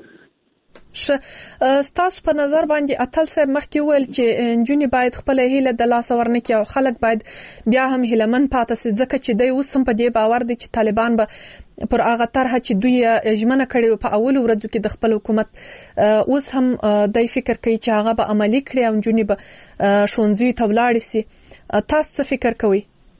ستاسو په نظر باندې اتل صاحب مخکې ویل چې نجونې باید خپل هیله د لاسه ورنکړي او خلک باید بیا هم هیلمن پاتې شي، ځکه چې دوی اوس هم په دې باور دي چې طالبان به پر هغه طرحه چې دوی ژمنه کړې په اول ورځو کې د خپل حکومت اوس هم دوی فکر کوي چې هغه به عملي کړي او نجونې به ښوونځیو ته ولاړې شي. تاسو څه فکر کوئ؟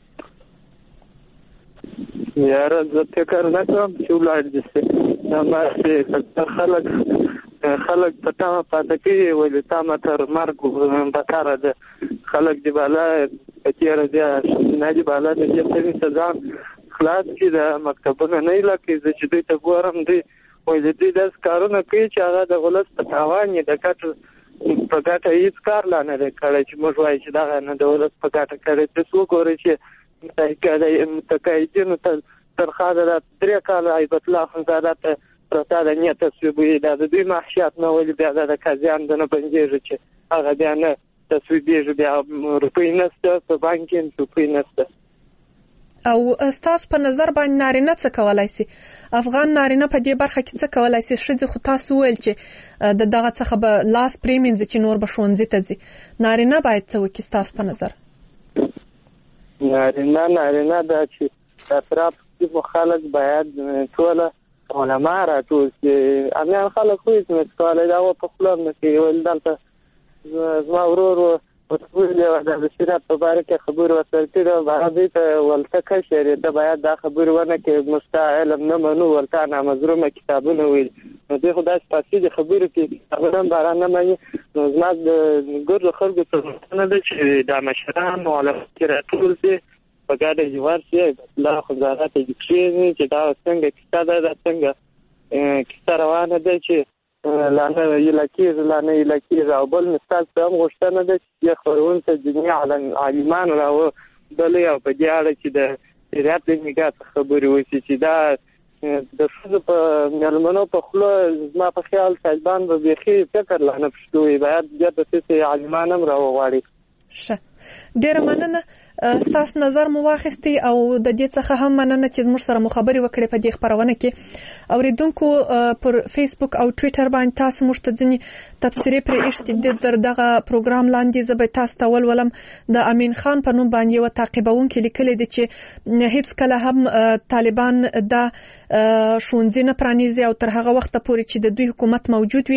یاره زه فکر نه کوم چې ولاړ دي شي. هماسې خلک خلک په تمه پاتې کېږي ولې تمه تر مرګ بتره ده. خلک د بالا په تېره دی نه دي بالا د دې سړي څه ځان خلاص کړي د مکتبونه نه ایله کړي. زه چې دوی ته ګورم دوی وایي دوی داسې کارونه کوي چې هغه د ولس په تاوان یې د ګټه په ګټه هېڅ کار لا نه دی کړی چې موږ وایو چې دغه نه د ولس په ګټه کړی. تاسو وګورئ چې متقاعدینو ته تنخوا ده درې کاله عیبت الله اخندزاده ته پرته ده نه تصویبوي. دا د دوی معاشیات نه ولې بیا دا د قاضیانو د نه بندېږي چې هغه بیا نه تصویبېږي، بیا روپۍ نشته په بانک کې روپۍ نشته. او ستاسو په نظر باندې نارینه څه کولای شي؟ افغان نارینه په دې برخه کې څه کولای شي؟ ښځې خو تاسو ویل چې د دغه څخه به لاس پرېمینځي چې نور به ښوونځي ته ځي. نارینه باید څه وکړي ستاسو په نظر؟ نارینه نارینه دا چې اطراف کې خلک باید ټوله علما راټول شي. امیان خلک خو هېڅ نشي کولی، دا په خوله هم نه کوي. ویل دلته زما ورور ولې د سیرت په اړه کې خبرو ورته د عربي ته ولته شری د باید دا خبرو ونه کې مستعلم نه منو ولته نه مزرومه کتابونه ویل نو د خدای سپاسي د خبرو کې کتابونه باران نه مانی نو زما د ګور خلکو ته نه د چې د مشران او علماء راټول دي په ګډه جوار شي لا خدای ته دې چې دا څنګه کتابه دا څنګه کیسه روانه ده چې لانه یلکیز لانه یلکیز او بل مستاز په هم غوښتنه ده چې خورون ته دنیا عالمان راو بلې او په دې اړه چې د شریعت د نګات خبرې وشي چې دا د څه په ملمنو په خلو زما په خیال طالبان به بيخي فکر لانه پښتوي باید د څه عالمان هم راو غواړي شه ډیر مننه ستاسو نظر مو واخیستي او د دې څخه هم مننه چې موږ سره مخابري وکړې په دې خبرونه کې اوریدونکو پر فیسبوک او ټوئیټر باندې تاسو موږ ته ځینی تفسیری پر اشتي د دغه پروګرام لاندې زبې تاسو ته ولولم د امین خان په نوم باندې یو تعقیبون کې لیکل دي چې هیڅ کله هم طالبان د شونځي نه پرانیزي او تر هغه وخت پورې چې د دوی حکومت موجود وي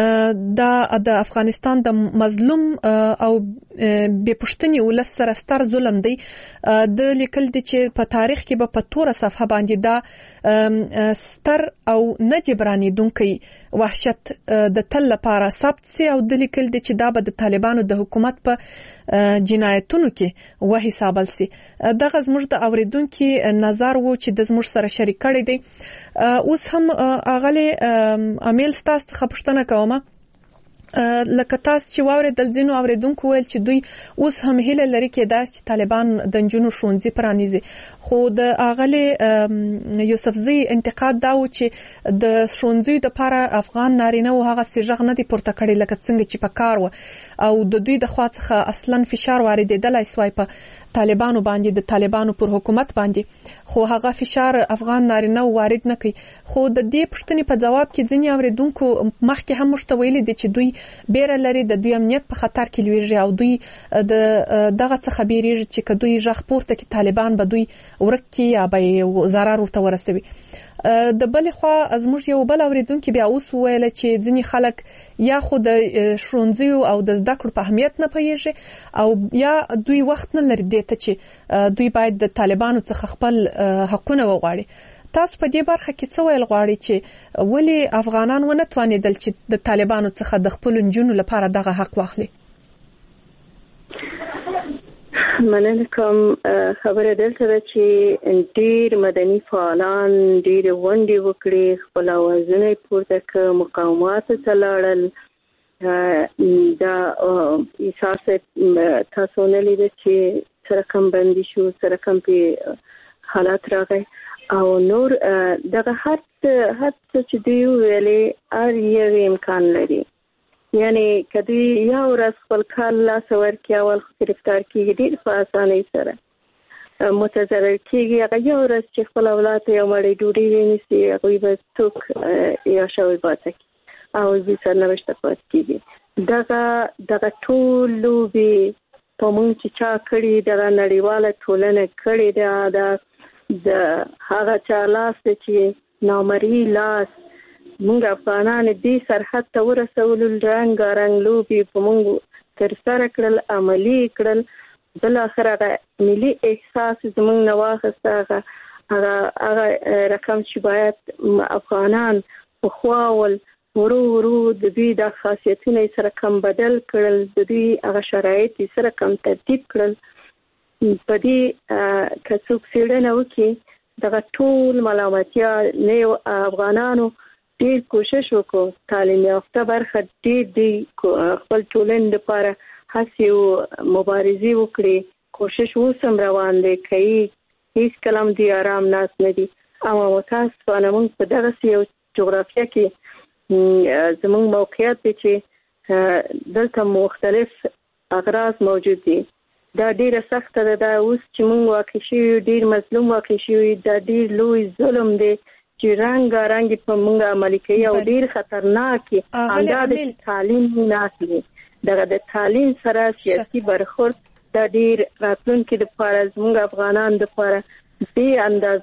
د د افغانستان د مظلوم او بې پښتني ولس سره ستر ظلم دی د لیکل دي چې په تاریخ کې به په توره صفحه باندې دا ستر او نجبرانی دونکي وحشت د تل لپاره ثبت سي او د لیکل دي چې دا به د طالبانو د حکومت په جنایتونو کې و حسابل سي دغه زموږ د اوریدونکو نظر وو چې د زموږ سره شریک کړي دي اوس هم اغلی امیل ستاسو خپشتنه کومه لکه تاسو چې واورې د ځینو اوریدونکو ویل چې دوی اوس هم هیله لري کې دا چې طالبان د جنونو شونځي پرانیزي خو د اغلی یوسفزی انتقاد دا و چې د شونځي د لپاره افغان نارینه او هغه سیجغ نه دی پورته کړی لکه څنګه چې په کار و او د دوی د خوا څخه اصلا فشار واردېدلای سوای په طالبانو باندې د طالبانو پر حکومت باندې خو هغه فشار افغان نارینه وارد نه کوي خو د دې پښتنې په جواب کې ځینې اوریدونکو مخکې هم مشتویل دي چې دوی بیره لري د دوی امنیت په خطر کې لویږي او دوی د دغه څخه بیریږي چې کدوې ژغ پورته کې طالبان به دوی ورکي یا به zarar ورته ورسوي د بل خوا زموږ یو بل اوریدونکو بیا اوس ویل چې ځینې خلک یا خو د شونځي او د زده کړو په اهمیت نه پوهیږي او یا دوی وخت نه لري دته چې دوی باید د طالبانو څخه خپل حقونه وغواړي تاسو په دې برخه کې څه ویل غواړئ چې ولی افغانان ونه توانیدل چې د طالبانو څخه د خپل جنونو لپاره دغه حق واخلي مننه کوم خبره دلته چې ډیر مدني فعالان ډیر ونډې وکړي خپل اوازونه پورته کړ مقاومت ته لاړل دا احساس تاسو نه لید چې سره کم بندي شو سره کم په حالات راغی او نور دغه هر هر چې دی ویلې ار یو امکان لري یعنی کدی یا ورځ خپل کال لا سور کې اول گرفتار کیږي ډیر په اسانۍ سره متضرر کیږي هغه یو ورځ چې خپل اولاد یو مړی ډوډۍ ونیسي هغه به څوک یا شوی باته او دې سرنوشت پات کیږي دغه دغه ټول لوبي په مونږ چې چا کړی دغه نړیواله ټولنه کړی دا د هغه چا لاس چې نامرئی لاس مونږ افغانان دې سرحد ته ورسول رنگ رنگ لوبي په مونږ تر سره کړل عملی کړل بل اخر هغه ملي احساس زمونږ نواخسته هغه هغه رقم چې باید افغانان په خواول ورو ورو د دې د خاصیتونو سره کم بدل کړل د دې هغه شرایط سره کم ترتیب کړل په دې کڅوک سیډنه وکي دغه ټول ملامتیا نه افغانانو ډیر کوشش وکړو تعلیم یافته برخه ډیر دی خپل ټولنې لپاره هڅه مبارزه وکړي کوشش وسم روان دي کوي هیڅ کلام دی آرام ناس نه دي اما متاسفانه موږ په دغه یو جغرافیه کې زموږ موقعیت دی چې دلته مختلف اغراض موجود دي دا ډیره سخته ده دا اوس چې موږ واقع شوي ډیر مظلوم واقع شوي دا ډیر لوی ظلم دی چې رنګ رنګ په مونږه عملي کوي او ډیر خطرناک انداز تعلیم نه اخلي دغه د تعلیم سره سیاسي برخورد د ډیر راتلونکو د لپاره زموږ افغانان د لپاره دې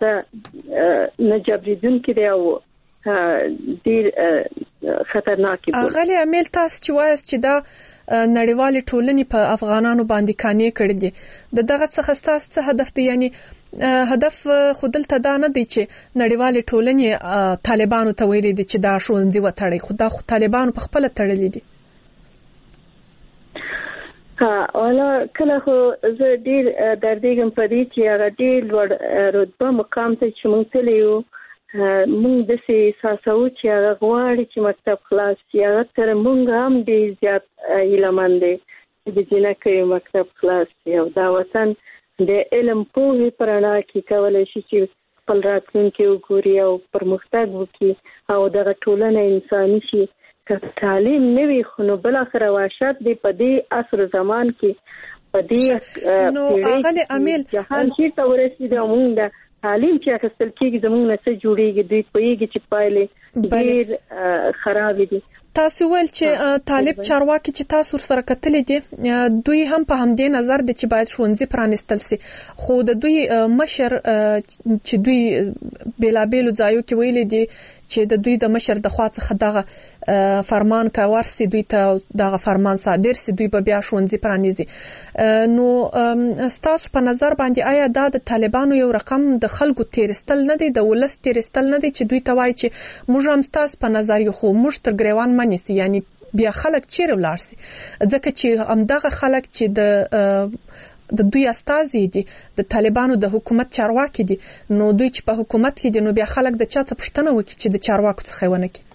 اندازه نه جبریدونکو دی او ډیر خطرناک دی. اغلی امیل تاسو چې وایي چې دا نړیوال ټولنې په افغانانو باندې کانې کړې دي د دغه څخه ستاسو څه هدف دی یعنی هدف خودلته دا نه دی چې نړیوال ټولنې طالبانو ته ویلي دي چې دا ښوونځي وتړي خو دا طالبانو په خپل تړلې دي ها ولا کله خو زه ډیر دردېږم په دې چې هغه ډیر لوړ رتبه مقام ته چې موږ تللو موږ د سي ساسو چې هغه غواړي چې مکتب خلاص شي هغه تر موږ هم ډیر زیات ایلمان دي چې جنکه مکتب خلاص شي او دا وطن د علم په پرانا کې کولای شي چې خپل راتلونکي وګوري او پرمختګ وکړي او دغه ټولنه انساني شي که تعلیم نه وي خو نو بل اخر واشات دی په دې عصر زمان کې په دې نو اغلی امیل جهان چې تورسي د موږ د تعلیم چې اخستل کېږي زموږ نه څه جوړیږي دوی پوهیږي چې پایلې ډېر خراب دي تاسو ول چې طالب چارواکي چې تاسو سره کتلې دي دوی هم په همدې نظر دي چې باید ښوونځي پرانستل شي خو د دوی مشر چې دوی بلابېلو ځایو کې ویلي دي چې د دوی د مشر د خوا څخه دغه فرمان کا ورسي دوی ته دغه فرمان صادر سي دوی به بیا ښوونځي پرانیزي نو تاسو په نظر باندې آیا دا د طالبانو یو رقم د خلکو تیرستل نه دی د ولس تیرستل نه دی چې دوی ته وایي چې موږ هم تاسو په نظر یو خو موږ تر ګریوان منیسي یعنی بیا خلک چیرې ولاړ سي ځکه چې همدغه خلک چې د د دوی استازي دي د طالبانو د حکومت چارواکي دي نو دوی چې په حکومت کې دي نو بیا خلک د چا څه پوښتنه وکړي چې د چارواکو څخه ونه کړي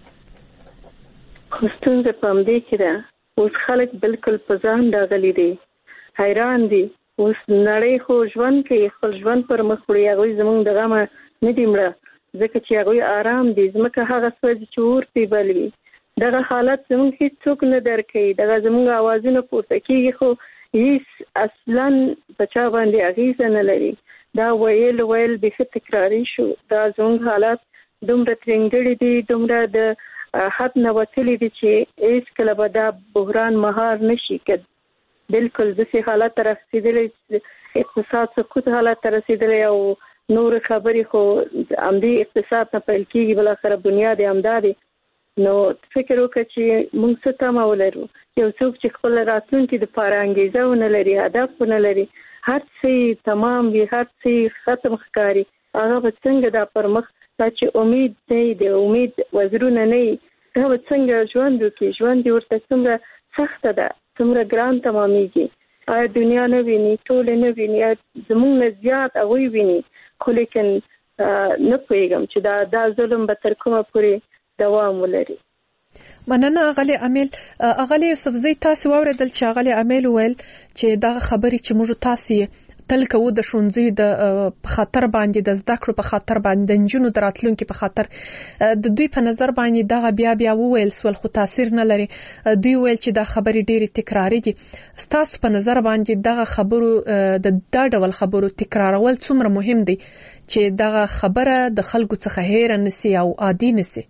خو ستونزه په همدې کې ده اوس خلک بالکل په ځان راغلي دي حیران دي اوس نړۍ خو ژوند کوي خپل ژوند پر مخ وړي هغوی زموږ د غمه نه دي مړه ځکه چې هغوی آرام دي ځمکه هغه سوځي چې اور پې بل وي دغه حالت زموږ هېڅوک نه درک کوي دغه زموږ اوازونه پورته کېږي خو هیڅ اصلا بچا باندې اغیزه نه لري دا ویل ویل به تکراری شو دا زموږ حالات دومره ترنګړي دي دومره د حد نه وتلي دي چې هیڅ کله به دا بحران مهار نشي کېد بالکل داسې حالت ته رسېدلی اقتصاد سقوط حالت ته رسېدلی او نور خبرې خو همدې اقتصاد نه پیل کېږي بالاخره بنیاد یې همدا دی نو فکر وکړه چې موږ څه تمه ولرو یو څوک چې خپل راتلونکي دپاره انګېزه ونه لري هدف ونه لري هر څه تمام وي هر څه ختم ښکاري هغه به څنګه دا پر مخ دا چې امید دی د امید وزرونه نه وي دا به څنګه ژوند وکړي ژوند یې ورته څومره سخته ده څومره ګران تمامیږي آیا دنیا نه ویني ټولې نه ویني زموږ نه زیات هغوی ویني خو لیکن نه پوهېږم چې دا دا ظلم به تر کومه پورې دوام ولري مننه اغلی امیل اغلی یوسفزی تاسو واوریدل چې اغلی امیل ویل چې دا خبرې چې موږ تاسو تل کوو د ښوونځي د خطر باندې د زده کړو په خطر باندې د نجونو دراتلونکو په خطر د دوی په نظر باندې دا بیا بیا وویل سول خو تاثیر نه لري دوی ویل چې دا خبرې ډېری تکراری دي تاسو په نظر باندې دا خبرو د دا ډول خبرو تکرارول څومره مهم دي چې دا خبره د خلکو څخه هېر نسی او عادي نسی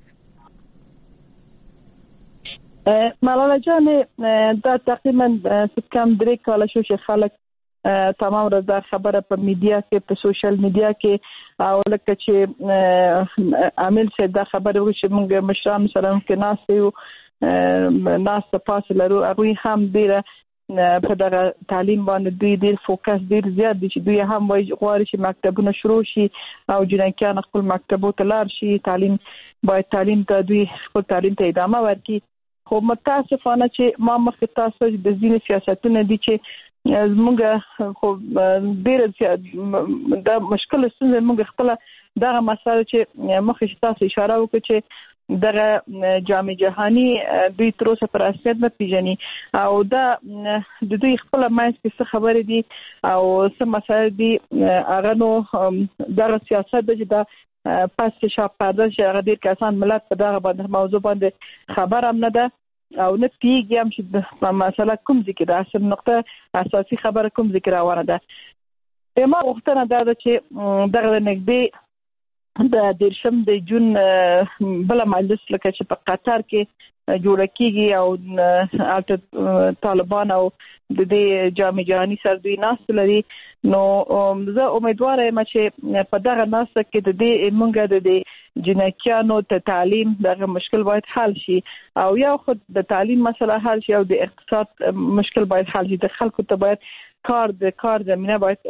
ملاله جان دا تقریبا کم درې کاله شو چې خلک تمام ورځ دا خبره په میډیا کې په سوشل میډیا کې او لکه چې عامل څه دا خبره وکړي چې موږ مشران سره کې ناس یو ناس په پاس لرو هغه هم ډیره په دغه تعلیم باندې دوی ډیر فوکس ډیر زیات دي چې دوی هم وایي غواړي چې مکتبونه شروع شي او جنکیان خپل مکتبو ته لاړ شي تعلیم باید تعلیم ته دوی خپل تعلیم ته ادامه ورکړي خو متاسفانه چې ما مخکې تاسو د ځینې سیاستونه دي چې موږ خو ډېر دا مشکل ستونزه موږ خپل دغه مسله چې مخکې تاسو اشاره وکړه چې دغه جام جهانی دوی تر اوسه پر اساس نه پیژني او دا د دوی خپل ماینس کې څه خبرې دي او څه مسایل دي هغه نو دغه سیاست د دا پس شاپ پرده چې هغه ډېر کسان ملت په دغه باندې موضوع باندې خبر هم نه ده او نه پیږي هم چې په مسله کوم ځکه د اصل نقطه اساسي خبره کوم ذکر روانه ده ما وختونه دا چې دغه نګدي د دیرشم د جون بل مجلس لکه چې په قطر کې جوړ کیږي او طالبان او د دې جام جهانی سره دوی ناس لري نو زه امیدوار یم چې په دغه ناس کې د دې مونږ د جنکیانو ته تعلیم دغه مشکل باید حل شي او یا خود د تعلیم مسله حل شي او د اقتصاد مشکل باید حل شي. د خلکو ته باید کار د کار زمينه باید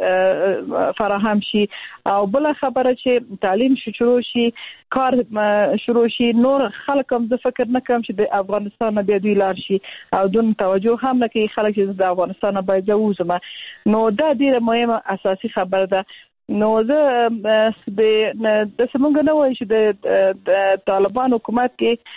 فراهم شي او بل خبره چې تعلیم شروع شي کار شروع شي نور خلک هم د فکر نه کوم چې د افغانستان نه دوی لار شي او دون توجه هم نه کوي خلک چې د افغانستان نه باید وځم. نو دا ډیره مهمه اساسي خبره ده. نو زه د د سمونګ نه وای چې د طالبان حکومت کې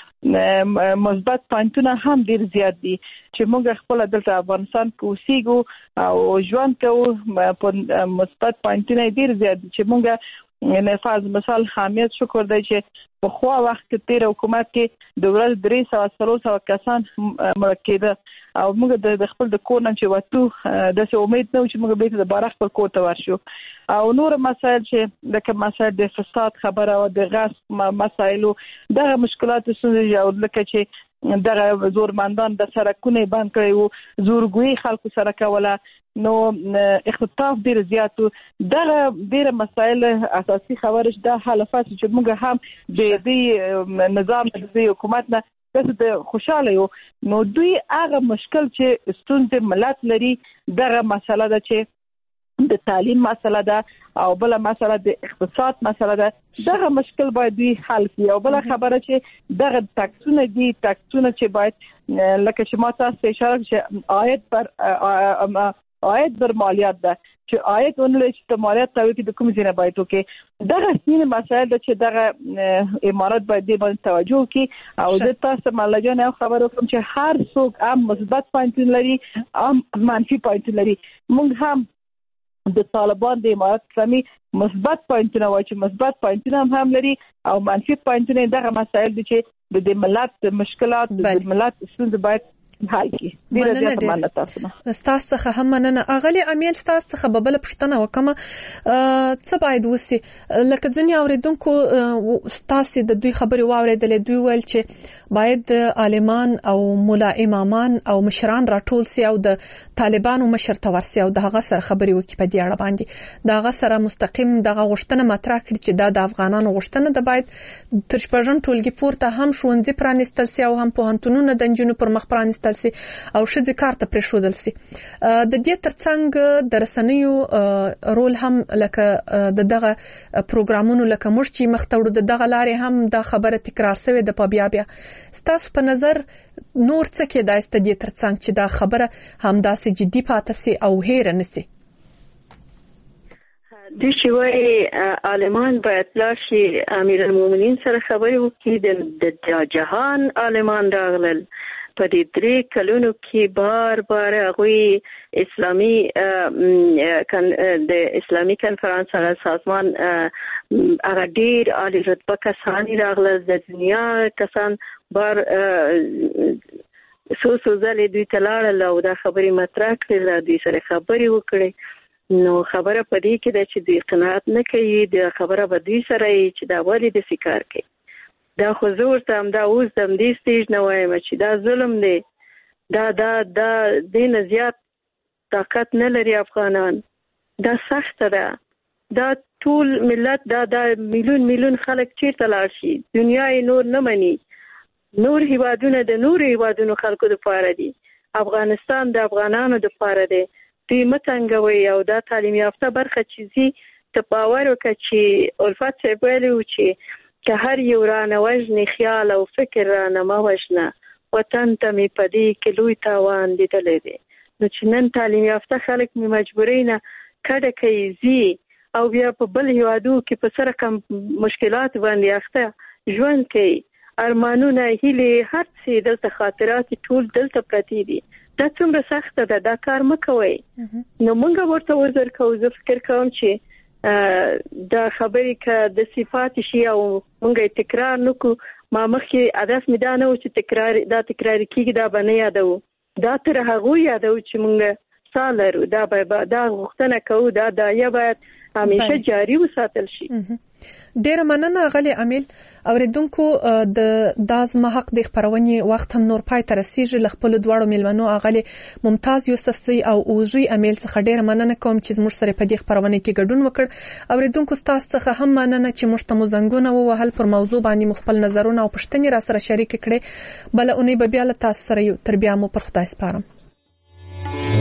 مثبت پوینټونه هم ډیر زیات دي چې موږ خپل دلته افغانستان کې اوسېږو او ژوند کوو په مثبت پوینټونه ډیر زیات دي چې موږ نه فرض مثال حامیت شکر دی چې په خو وخت کې تیر حکومت کې د ورځ درې سوه څلور سوه کسان مرکزه او موږ د خپل د کور نه چې وته د څه امید نه چې موږ به د بارخ پر کور ته ورشو او نور مسایل چې لکه مسایل د فساد خبره او د غصب مسایلو دغه مشکلات څه او لکه چې دغه زورمندان د سرکونه بند کړي وو زورګوي خلکو سره کوله نو اختطاف ډیر زیات دغه ډیر مسایل اساسي خبره ده حالفات چې موږ هم د دې نظام د حکومت نه د خوشاله یو نو دوی هغه مشکل چې ستونزې ملت لري دغه مسله ده چې د تعلیم مسله ده او بل مسله د اقتصاد مسله ده دغه مشکل باید دوی حل کړي او بل خبره چې دغه ټاکسونه دي ټاکسونه چې باید لکه چې ما تاسو اشاره چې عاید پر عاید بر مالیات ده چې عاید ونلې چې مالیات تاوي کې د کوم ځای باید وکړي دغه سینې مسایل چې دغه امارات باید دې باندې توجه وکړي او د تاسو مالجان یو خبرو کوم چې هر څوک هم مثبت پوینټ لري هم منفي پوینټ لري موږ هم د طالبان د امارات اسلامي مثبت پوینټونه وایي چې مثبت پوینټونه هم هم لري او منفي پوینټونه دغه مسایل دي چې د ملت مشکلات د ملت ستونزې باید حل کی ډیره زیاته مننه تاسو نه تاسو څخه هم مننه اغلی امیل تاسو څخه ببل پښتنه وکم څه باید وسی لکه ځنی اوریدونکو تاسو د دوی خبري واوریدلې دوی ول چې باید عالمان او مولا امامان او مشران راټول سي او د طالبانو مشر تورسي او دغه سره خبري وکي په دې اړه باندې دغه سره مستقیم دغه غوښتنه مطرح کړي چې د افغانانو غوښتنه د باید تر شپږم ټولګي پورته هم شونځي پرانستل سي او هم پوهنتونونه د جنونو پر مخ پرانستل سي او شذ کارت پر شودل سي د دې ترڅنګ د رسنیو رول هم لکه د دغه پروګرامونو لکه مرچی مختوړو د دغه لارې هم د خبره تکرار شوی د پبیا بیا ستاسو په نظر نور څه کې د استدی ترڅنګ چې دا خبره هم داسې جدي پاتې سي او هیر نه سي د شوی عالمان باید لاشي امیر المؤمنین سره خبرې وکړي د جهان عالمان راغلل په دې درې کلونو کې بار بار هغه اسلامي د اسلامي کنفرانس سره سازمان هغه ډیر عالی رتبه کسان راغلل د دنیا کسان بار سو سو ځلې دوی تلاړل او دا خبرې مطرح کړل دوی سره خبرې وکړي نو خبره پدې کې د چې دوی قناعت نه کوي د خبره به دوی سره چې دا ولې د سکار کوي دا خو زور تام دا اوس دم دې سټیج نه وایم چې دا ظلم دی دا دا دا دین زیات طاقت نه لري افغانان دا سخت ده دا ټول ملت دا دا میلیون میلیون خلک چیرته لاړ شي دنیا یې نور نه مني نور هیوادونه د نور هیوادونو خلکو لپاره دي افغانستان د افغانانو لپاره دی دوی متنګوي او دا تعلیم یافته برخه چیزي ته باور وکړي چې الفت صاحب ویلي و چې که هر یو رانه وجنی خیال او فکر رانه ما وجنه وطن ته می پدې کې لوی تاوان لیدلی دی نو چې نن تعلیم یافته خلک می مجبورینه کډه کوي زی او بیا په بل هیوادو کې په سره کم مشکلات باندې اخته ژوند کوي ارمانونه هیلې هر څه دلته خاطرات ټول دلته پرتی دي دا څومره سخت ده دا کار مکوئ نو موږ ورته وزر کوو زه فکر کوم چې دا خبرې که د صفات شي او موږ تکرار نکړو ما مخکې هدف مې دا نه و چې تکرار دا تکرار کیږي دا به نه یادو دا تر هغه یادو چې موږ سالرو دا به دا غوښتنه کوو دا دایه باید همیشه جاری وساتل شي. ډیر مننه غلي امیل اوریدونکو د دازما حق د خبرونې وخت هم نور پای تر رسیدي لخپل دواړو ملمنو اغلی ممتاز یوسفزی او اوجی امیل څخه ډیر مننه کوم چې زموږ سره په دې خبرونه کې ګډون وکړ. اوریدونکو تاسو څخه هم مننه چې مشتمو زنګونه ووهل پر موضوع باندې مخبل نظرونه او پښتني را سره شریک کړي. بل اونۍ به بیا له تاسو سره یو تر بیا مو پر خدای سپارم.